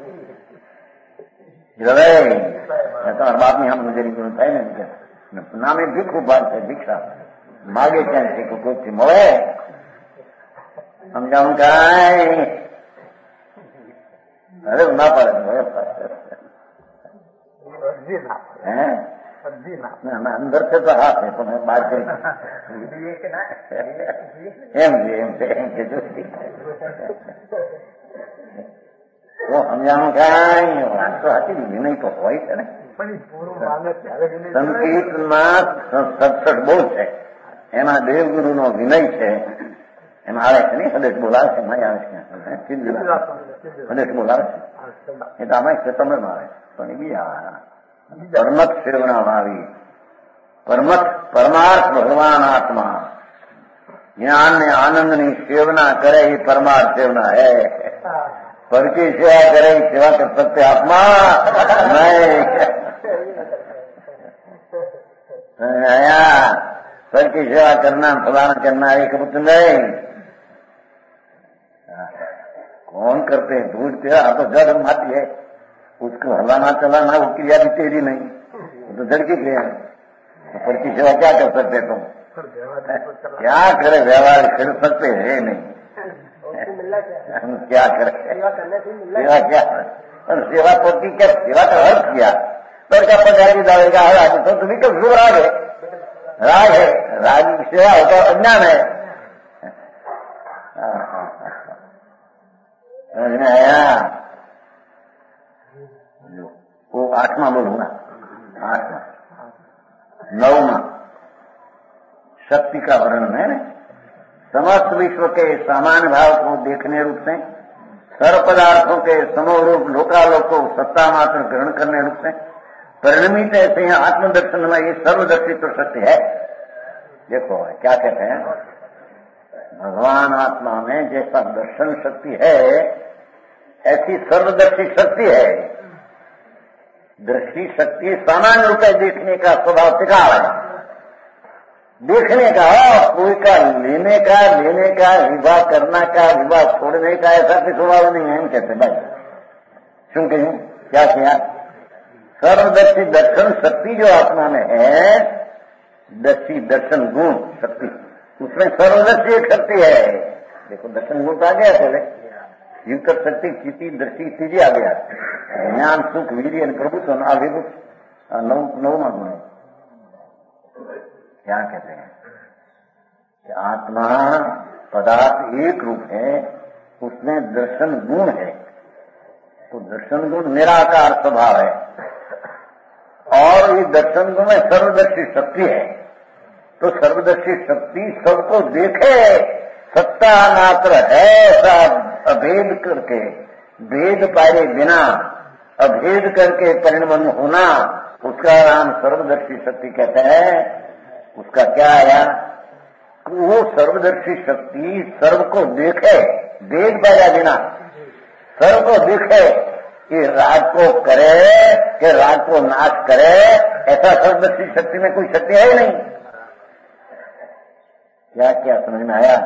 तो हर बात में हम मुझे गुरु है ना, नामे भी खूब बात है, दीक्षा मागे कैसे को कुछ मोड़े हम जाऊं का अरे ना पड़े ना अंदर से तो हाथ है, तो मैं बात करी एम जी एम से एम के जो वो हम जाऊं का तो हाथी नहीं तो हो ही है। સંકીર્તનમાં સડસઠ બોલ છે, એમાં દેવગુરુ નો વિનય છે, એમાં આવે છે નહીં હદેશ બોલાવે છે, નહીં આવે છે હદેશ બોલાવે છે, એ તો આમાં સતમમાં આવે પણ એ બી પરમત સેવના ભાવી પરમત પરમાર્થ ભગવાન આત્મા જ્ઞાન ને આનંદ ની સેવના करे ही परमार्थ सेवना है। पर की सेवा करे सेवा कर सकते आत्मा नहीं। आया पर की सेवा करना फलाना करना एक बुद्ध नहीं। कौन करते हैं? दूध तेरा तो जड़ माटी है, उसको हलाना चलाना वो क्रिया भी तेरी नहीं, वो तो जड़ की क्रिया है। तो पर की सेवा क्या कर सकते तुम? क्या करे? व्यवहार कर सकते है नहीं, हम क्या करें? सेवा क्या? सेवा तो की क्या? सेवा का अर्थ किया पर क्या पचारी दावेगा है आज तो तुम्हें कब शुभ राग है, राग है, राग की सेवा होता अज्ञान है। समझ में आया? वो आठवां बोलो ना, आठवां नौवां शक्ति का वर्णन है। समस्त विश्व के सामान्य भाव को देखने रूप से, सर्व पदार्थों के समरूप लोकालोक को सत्ता मात्र ग्रहण करने रूप से परिणमित ऐसे हैं आत्मदर्शन में ये सर्वदर्शित्व शक्ति है। देखो क्या कहते हैं, भगवान आत्मा में जैसा दर्शन शक्ति है ऐसी सर्वदर्शी शक्ति है। दृष्टि शक्ति सामान्य रूप से देखने का स्वभाव टिकाव है, देखने का, कोई का लेने का, लेने का, विवाह करना का, विवाह छोड़ने का ऐसा कोई स्वभाव नहीं है। हम कहते भाई सुन कहीं क्या किया, सर्वदर्शी दर्शन शक्ति जो आत्मा में है, दर्शी दर्शन गुण शक्ति, उसमें सर्वदर्शी एक शक्ति है। देखो दर्शन गुण तो आ गया पहले, युक्त शक्ति चिति दृष्टि तीजी आ गया, ज्ञान सुख वीर्य प्रभुत्व अभिभूत नौवां गुण। क्या कहते हैं कि आत्मा पदार्थ एक रूप है, उसमें दर्शन गुण है। तो दर्शन गुण निराकार स्वभाव है और ये दर्शन गुण में सर्वदर्शी शक्ति है। तो सर्वदर्शी शक्ति सबको देखे, सत्ता मात्र है ऐसा अभेद करके, भेद पाए बिना अभेद करके परिणमन होना, उसका नाम सर्वदर्शी शक्ति कहते हैं। उसका क्या आया, वो सर्वदर्शी शक्ति सर्व को देखे, भेद पाया बिना सर्व को देखे, कि राग को करे कि राग को नाश करे, ऐसा सर्वदर्शी शक्ति में कोई शक्ति है ही नहीं। क्या क्या समझ में आया?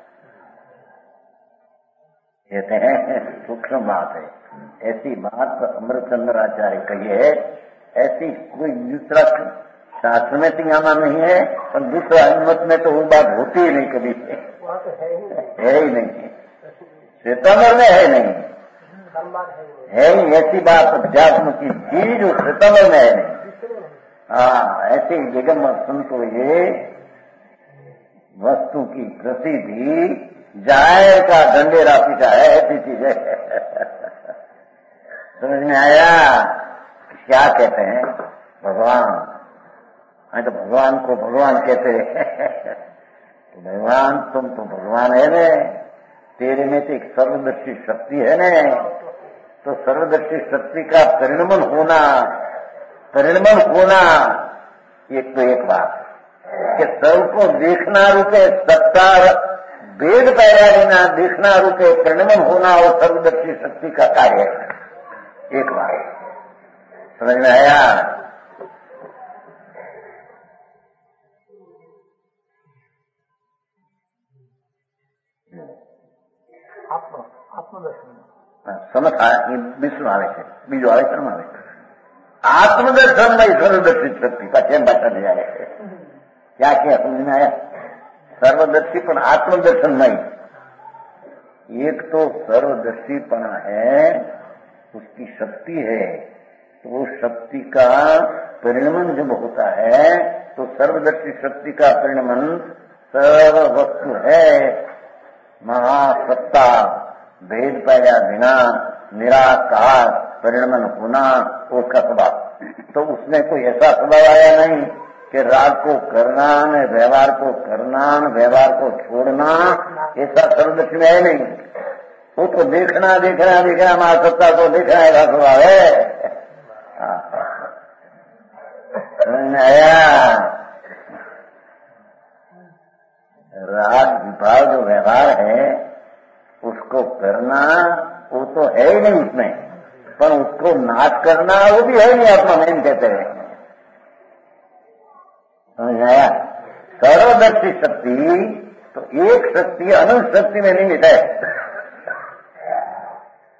कहते हैं सूक्ष्म बात है, ऐसी बात अमृतचंद्र आचार्य कही है, ऐसी कोई दूसरा शास्त्र में तिंगाना नहीं है और दूसरा अनुमत में तो वो बात होती ही नहीं कभी, है ही नहीं, श्वेतांबर में है नहीं, है ही ऐसी बात अध्यात्म की चीज जो श्वेतांबर में है नहीं। हाँ, ऐसे निगम संतो ये वस्तु की प्रसिद्धि जायर का डंडे राशि का है, ऐसी चीज है। समझ में आया? क्या कहते हैं भगवान, तो भगवान को भगवान कहते हैं। तो भगवान तुम तो भगवान है ने, तेरे में तो एक सर्वदर्शी शक्ति है ने, तो सर्वदर्शी शक्ति का परिणमन होना, परिणमन होना एक तो एक बात कि सर्व को देखना रूपे सत्ता भेद पैदा देना, देखना रूपे परिणमन होना और सर्वदर्शी शक्ति का कार्य है। एक बात समझ में आया? समझ विष्णु आवे છે બીજું આવે કર્મ આવે आत्मदर्शन में सर्वदर्शी शक्ति का क्या बात दिया है? क्या क्या समझ में आया? सर्वदर्शीपन आत्मदर्शन में एक तो सर्वदर्शीपना है, उसकी शक्ति है, तो वो शक्ति का परिणमन जब होता है तो सर्वदर्शी शक्ति का परिणमन सर्व वस्तु है, महासत्ता, भेद पैदा बिना निराकार परिणमन होना उसका स्वभाव। तो उसमें कोई ऐसा स्वभाव आया नहीं कि राग को करना न व्यवहार को करना न व्यवहार को छोड़ना, ऐसा सर्वदर्शी में है नहीं। वो तो देखना देखना देखना महासत्ता को देखना ऐसा स्वभाव है। आया? राग विभाग जो व्यवहार है उसको करना वो तो है ही नहीं उसमें, पर उसको नाश करना वो भी है नहीं आत्मा में, कहते हैं। समझ आया? सर्वदर्शी शक्ति तो एक शक्ति अनंत शक्ति में नहीं है।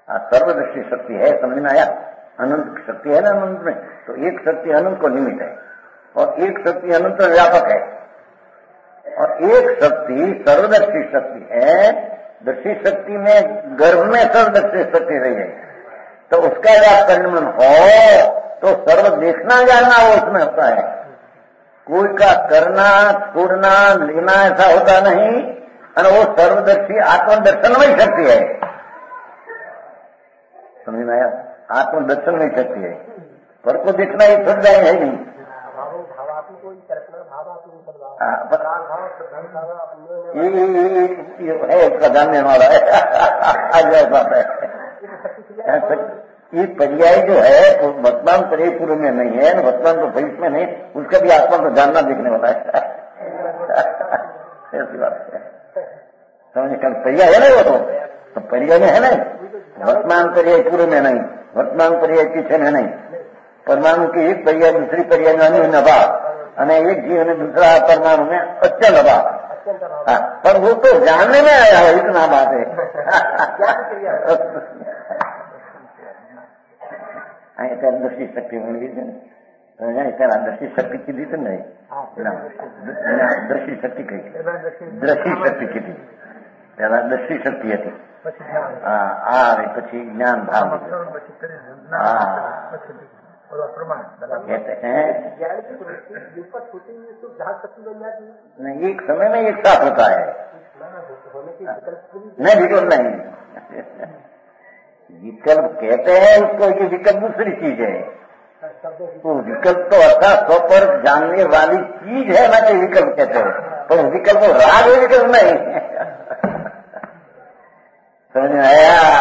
सर्वदर्शी शक्ति है, समझ में आया? अनंत शक्ति है ना अनंत में, तो एक शक्ति अनंत को निमित्त है और एक शक्ति अनंत में व्यापक है और एक शक्ति सर्वदर्शी शक्ति है। दर्शी शक्ति में गर्भ में सर्वदर्शी शक्ति रही है, तो उसका यह परिणाम हो तो सर्व देखना जानना वो उसमें होता है। कोई का करना छोड़ना लेना ऐसा होता नहीं, और वो सर्वदर्शी आत्मदर्शन में शक्ति है। समझ में आया? आत्मदर्शन में शक्ति है, पर को देखना ही छूट जाए है नहीं। ये है उसका जानने वाला है बात है। ये पर्याय जो है वो वर्तमान पर्याय पूर्व में नहीं है, वर्तमान तो भविष्य में नहीं, उसका भी आत्मा को जानना देखने वाला है। ऐसी बात है, समझ कर पर्याय है ना वो तो पर्याय में है नहीं, वर्तमान पर्याय पूर्व में नहीं, वर्तमान पर्याय पीछे में नहीं। परमाणु की एक पर्याय दूसरी पर्याय में अन्य नभा और एक जीव ने दूसरा परमाणु में अचल नभा, पर वो तो जानने में आया है, इतना बात है। दर्शी शक्ती म्हणली त्याला दर्शी शक्ती किती तर नाही, दर्शी शक्ती काही दर्शी शक्ती किती त्याला दर्शी शक्ती येते। आ પછી જ્ઞાન ભાવ कहते हैं नहीं, एक समय में एक साथ होता है, नहीं विकल्प नहीं। विकल्प कहते हैं उसको, ये विकल्प दूसरी चीज है। तो विकल्प तो अर्थात स्व पर जानने वाली चीज है ना, कि विकल्प कहते हैं, पर विकल्प राग है, विकल्प नहीं। समझ में आया?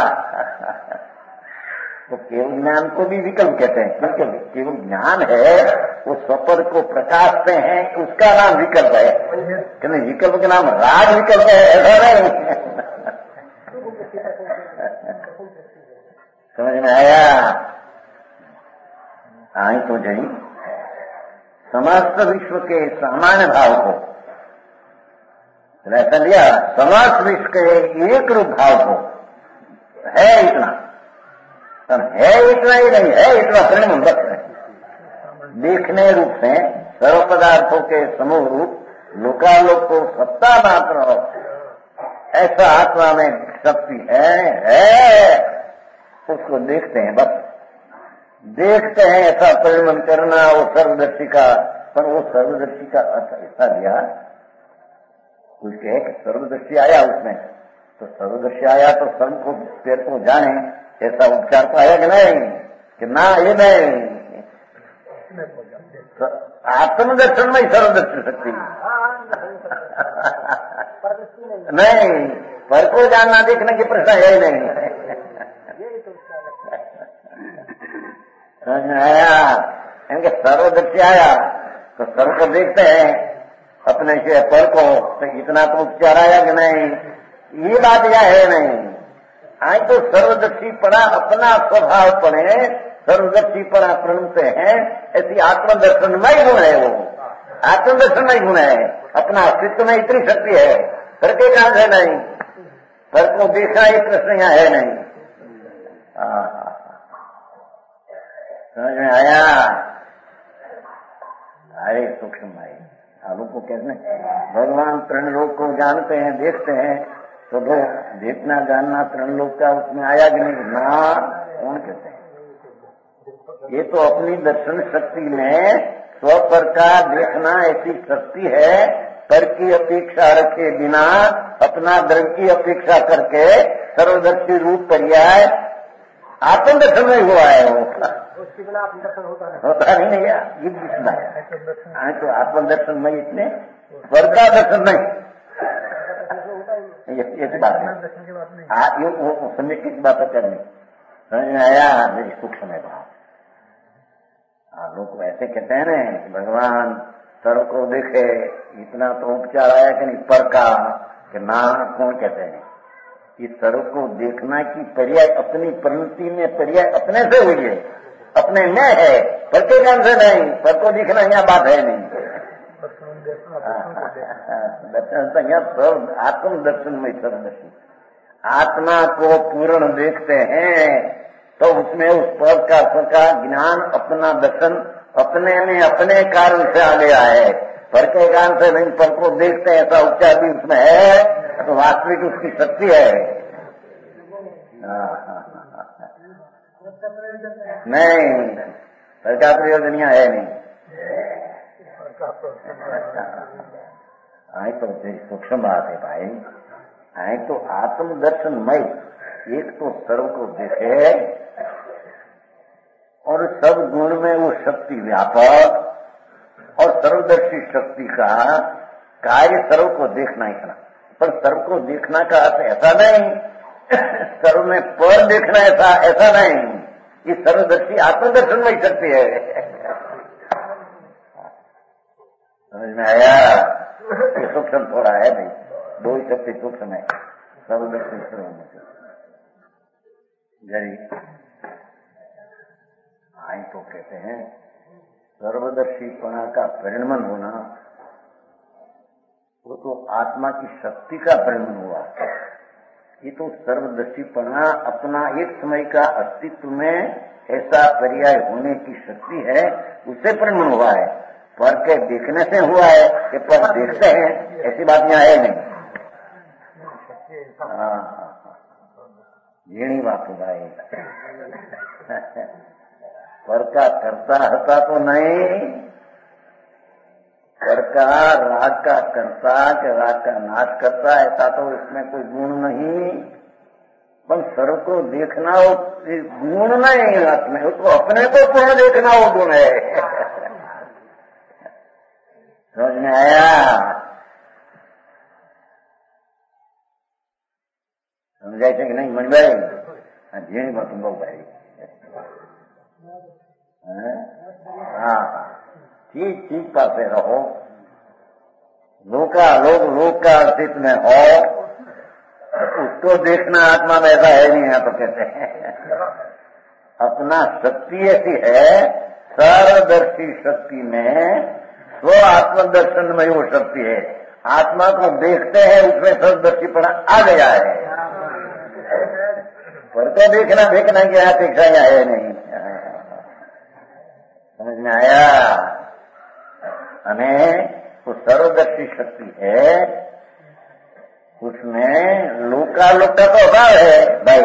तो केवल ज्ञान को भी विकल्प कहते हैं, क्योंकि केवल ज्ञान है वो स्वपर को प्रकाशते हैं, उसका नाम विकल्प है। क्योंकि विकल्प का नाम राग विकल्प है, ऐसा नहीं। समझ में आया? आई तो जई समस्त विश्व के सामान्य भाव को ऐसा लिया, समस्त विश्व के एक रूप भाव को है इतना, है इतना ही नहीं है, इतना परिणाम बस है। देखने रूप से सर्व पदार्थों के समूह रूप लोकालोक को सत्ता मात्र हो, ऐसा आत्मा में शक्ति है, है उसको देखते हैं, बस देखते हैं। ऐसा परिणाम करना वो सर्वदर्शी का, पर वो सर्वदर्शी का अर्थ ऐसा दिया, कुछ कहे कि सर्वदर्शी आया उसमें, तो सर्वदर्शी आया तो सर्व को पेड़ को जाने, ऐसा उपचार तो आया कि नहीं? कि ना, ये नहीं, आत्मदर्शन में ही सर्वदर्शी शक्ति नहीं, पर को जानना देखने की प्रश्न है ही नहीं। आया इनके सर्वदर्शी आया तो सर्व को देखते हैं अपने से पर को, तो इतना तो उपचार आया कि नहीं? ये बात यह है नहीं। आज तो सर्वदर्शी पड़ा अपना स्वभाव पड़े, सर्वदर्शी पड़ा प्रणते हैं, ऐसी आत्मदर्शनमय गुण है, वो आत्मदर्शनमय गुण है। अपना अस्तित्व में इतनी शक्ति है, पर के काम है नहीं, पर को देखा ये प्रश्न यहाँ है नहीं। समझ में आया? अरे सूक्ष्म भाई, आलू को कहते हैं भगवान त्रण लोक को जानते हैं, देखते हैं, तो वो देखना जानना त्रण लोक का उसमें आया कि नहीं? ना, कौन कहते हैं? ये तो अपनी दर्शन शक्ति में स्व पर का देखना ऐसी शक्ति है, पर की अपेक्षा रखे बिना अपना द्रव्य की अपेक्षा करके सर्वदर्शी रूप पर्याय आत्मदर्शन में हुआ है। वो उसके बिना आत्मदर्शन होता नहीं, होता नहीं, नहीं यार, ये दिखना है तो आत्मदर्शन में, इतने वर्गा दर्शन नहीं, ऐसी बात है। ये वो समझ की बात करनी, समझ में आया? मेरी सूक्ष्म है बात। लोग ऐसे कहते हैं ना कि भगवान सर्व को देखे, इतना तो उपचार आया कि नहीं? पर का कि ना, कौन कहते हैं? इस सर्व को देखना की पर्याय अपनी परिणति में पर्याय अपने से हुई है, अपने में है, पर के ज्ञान से नहीं। पर को दिखना यहाँ बात है नहीं, दर्शन यहाँ सर्व आत्म दर्शन में सर्वदर्शी आत्मा को पूर्ण देखते हैं तो उसमें उस पर का का ज्ञान, अपना दर्शन अपने में अपने कारण से आ गया है। पर के कारण से नहीं, पर को देखते हैं ऐसा उपचार भी उसमें है तो वास्तविक उसकी शक्ति है। नहीं, पर का प्रयोजन है नहीं। आई तो सूक्ष्म बात है भाई। आई तो आत्मदर्शनमय एक तो सर्व को देखे और सब गुण में वो शक्ति व्यापक और सर्वदर्शी शक्ति का कार्य सर्व को देखना इतना। पर सर्व को देखना का अर्थ ऐसा नहीं सर्व में पर देखना ऐसा ऐसा नहीं। ये सर्वदर्शी आत्मदर्शनमय शक्ति है। समझ में आया? ये सूक्ष्म थोड़ा है भाई, दो ही शक्ति सूक्ष्म है, सर्वदर्शी सर्वदर्शी जरी। आई तो कहते हैं सर्वदर्शीपणा का परिणमन होना वो तो आत्मा की शक्ति का परिणमन हुआ। ये तो सर्वदर्शीपणा अपना एक समय का अस्तित्व में ऐसा पर्याय होने की शक्ति है, उससे परिणमन हुआ है। पर के देखने से हुआ है कि पर देखते हैं ऐसी बात यहाँ है नहीं। झीणी बात होगा पर का करता हता तो नहीं, पर का राग का करता कि राग का नाश करता ऐसा तो इसमें कोई गुण नहीं। पर सर्व को देखना वो गुण नहीं में, वो तो अपने को पूर्ण देखना वो गुण है। समझ में आया? समझाए थे कि नहीं मणि भाई? झीणी बात तुम लोग भाई। हाँ ठीक ठीक पासे रहो, लोका लोग लोक का अस्तित्व में हो, उसको देखना आत्मा में ऐसा है नहीं। यहाँ तो कहते हैं अपना शक्ति ऐसी है, सर्वदर्शी शक्ति में स्व आत्मदर्शन में वो शक्ति है। आत्मा को देखते हैं उसमें सर्वदर्शीपणा आ गया है। पर तो देखना देखना की अपेक्षा है नहीं। समझ में आया? हमें वो सर्वदर्शी शक्ति है, उसमें लोकालोक का तो अभाव है भाई।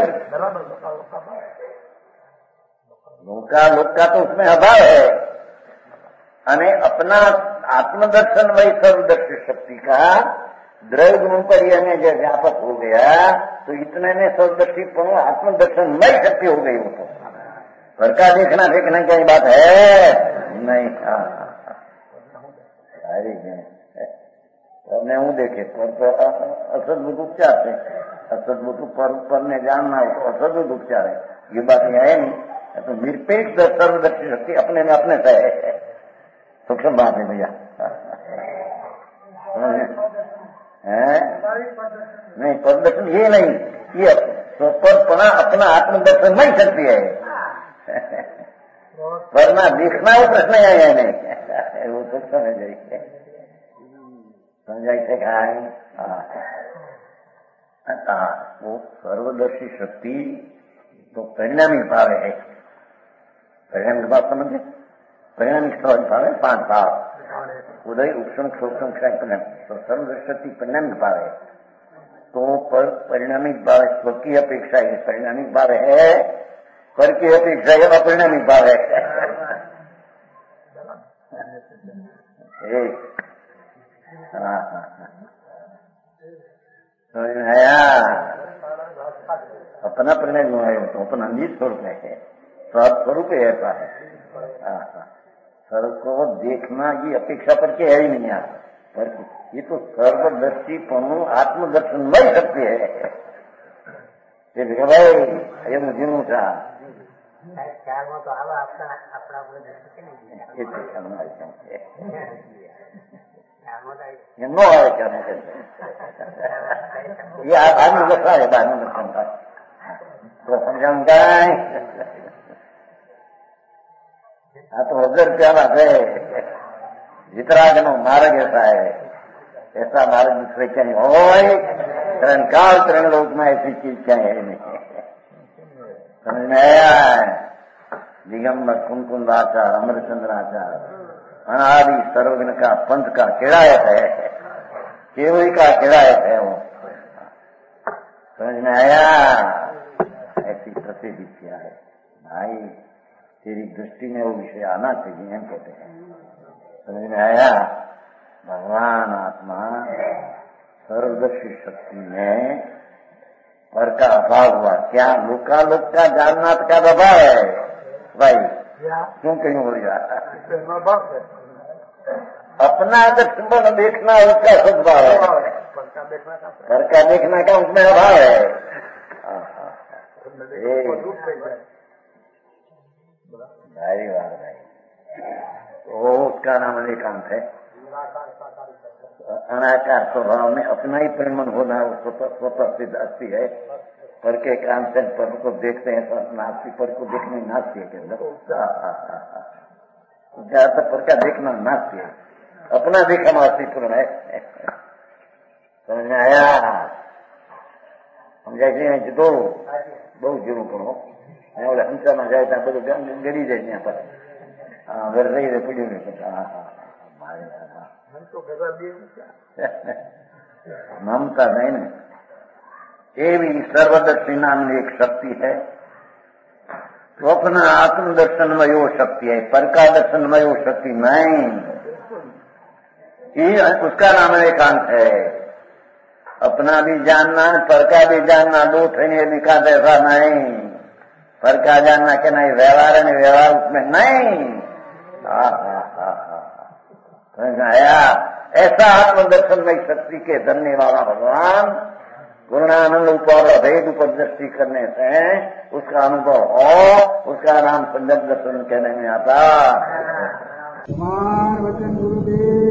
लोकालोक का तो उसमें अभाव है। हमें अपना आत्मदर्शन वही सर्वदर्शी शक्ति का द्रव्य गुण पर ही हमें जब व्यापक हो गया तो इतने में सर्वदर्शी पर आत्मदर्शन मई शक्ति हो गई। वो तो घर का देखना देखना क्या बात है नहीं। अरे मैं हूँ देखे पर तो असदभूत उपचार थे, असदभूत पर पर ने जानना हो तो असदभूत उपचार है, ये बात यहाँ है नहीं। तो निरपेक्ष सर्वदर्शी शक्ति अपने में अपने से है, सूक्ष्म बात है भैया। नहीं प्रदर्शन ये नहीं, ये परपना अपना आत्मदर्शन नहीं सकती है। वरना देखना वो प्रश्न है नहीं, वो तो समझ जाइए समझाई थे कहा वो सर्वदर्शी शक्ति तो परिणामी भाव है। परिणामी भाव समझे? परिणामी भाव है पांच भाव, उदय उपशम सूक्ष्म क्षय। तो सर्वदर्शी शक्ति परिणामी भाव है। तो पर परिणामी भाव स्वकीय अपेक्षा है, परिणामी भाव है, पर की अपेक्षा है अपरिणामी भाव है। हाँ हाँ समझ में आया? अपना परिणाम है तो अपना निज स्वरूप है, स्वरूप ऐसा है। सर्व को देखना ये अपेक्षा पर के है ही नहीं यार, पर ये तो सर्वदर्शीपणु आत्मदर्शन मई सकती है। ये भाई ये मुझे था तो अपना नो है क्या ये आदमी बसा है बाद में समझा तो समझाऊंगा। हाँ तो अगर क्या बात है, जितना जनो मार्ग ऐसा है, ऐसा मार्ग दूसरे क्या नहीं हो। तरण काल तरण लोक में ऐसी चीज क्या है नहीं। समझ में आया है? दिगंबर कुंकुंदाचार अमरचंद्राचार्य अनादि सर्वज्ञ का पंथ का किरायत है, केवल का किरायत है वो। समझ में आया? ऐसी प्रसिद्ध किया है भाई, तेरी दृष्टि में वो विषय आना चाहिए, हम कहते हैं। समझ में आया? भगवान आत्मा सर्वदर्शी शक्ति में पर का अभाव हुआ क्या? लोका लोक का जानना का अभाव है भाई, क्यों कहीं हो जाता? अपना दर्शन देखना उसका सद्भाव है, पर का देखना का उसमें अभाव है। भाई वाह भाई, वो उसका नाम अनेकांत है। अनाकार स्वभाव में अपना ही परिमण होना स्वतः सिद्ध अस्थि है। पर के कांत पर को देखते हैं तो नास्ती, पर को देखने नास्ती है के अंदर ज्यादातर पर का देखना नास्ती है, अपना देखना अस्थि है। समझ में आया? हम जैसे हैं जो बहु जीरो करो बोले हमसे ना जाए तो गरी जाए यहाँ पर घर रही रहे पीढ़ी में ममता नहीं न। ये भी सर्वदर्शी नाम एक शक्ति है, तो अपना आत्मदर्शनमय शक्ति है, पर का दर्शनमय शक्ति नहीं, ये उसका नाम एकांत है। अपना भी जानना पर का भी जानना, दो ठहरे लिखा ऐसा नहीं। पर का जानना के नहीं, व्यवहार नहीं व्यवहार उसमें नहीं। आया ऐसा आत्मदर्शन में शक्ति के धन्य वाला भगवान गुणानंद ऊपर अभेद उपदृष्टि करने से उसका अनुभव हो, उसका नाम संजय दर्शन कहने में आता। वचन गुरुदेव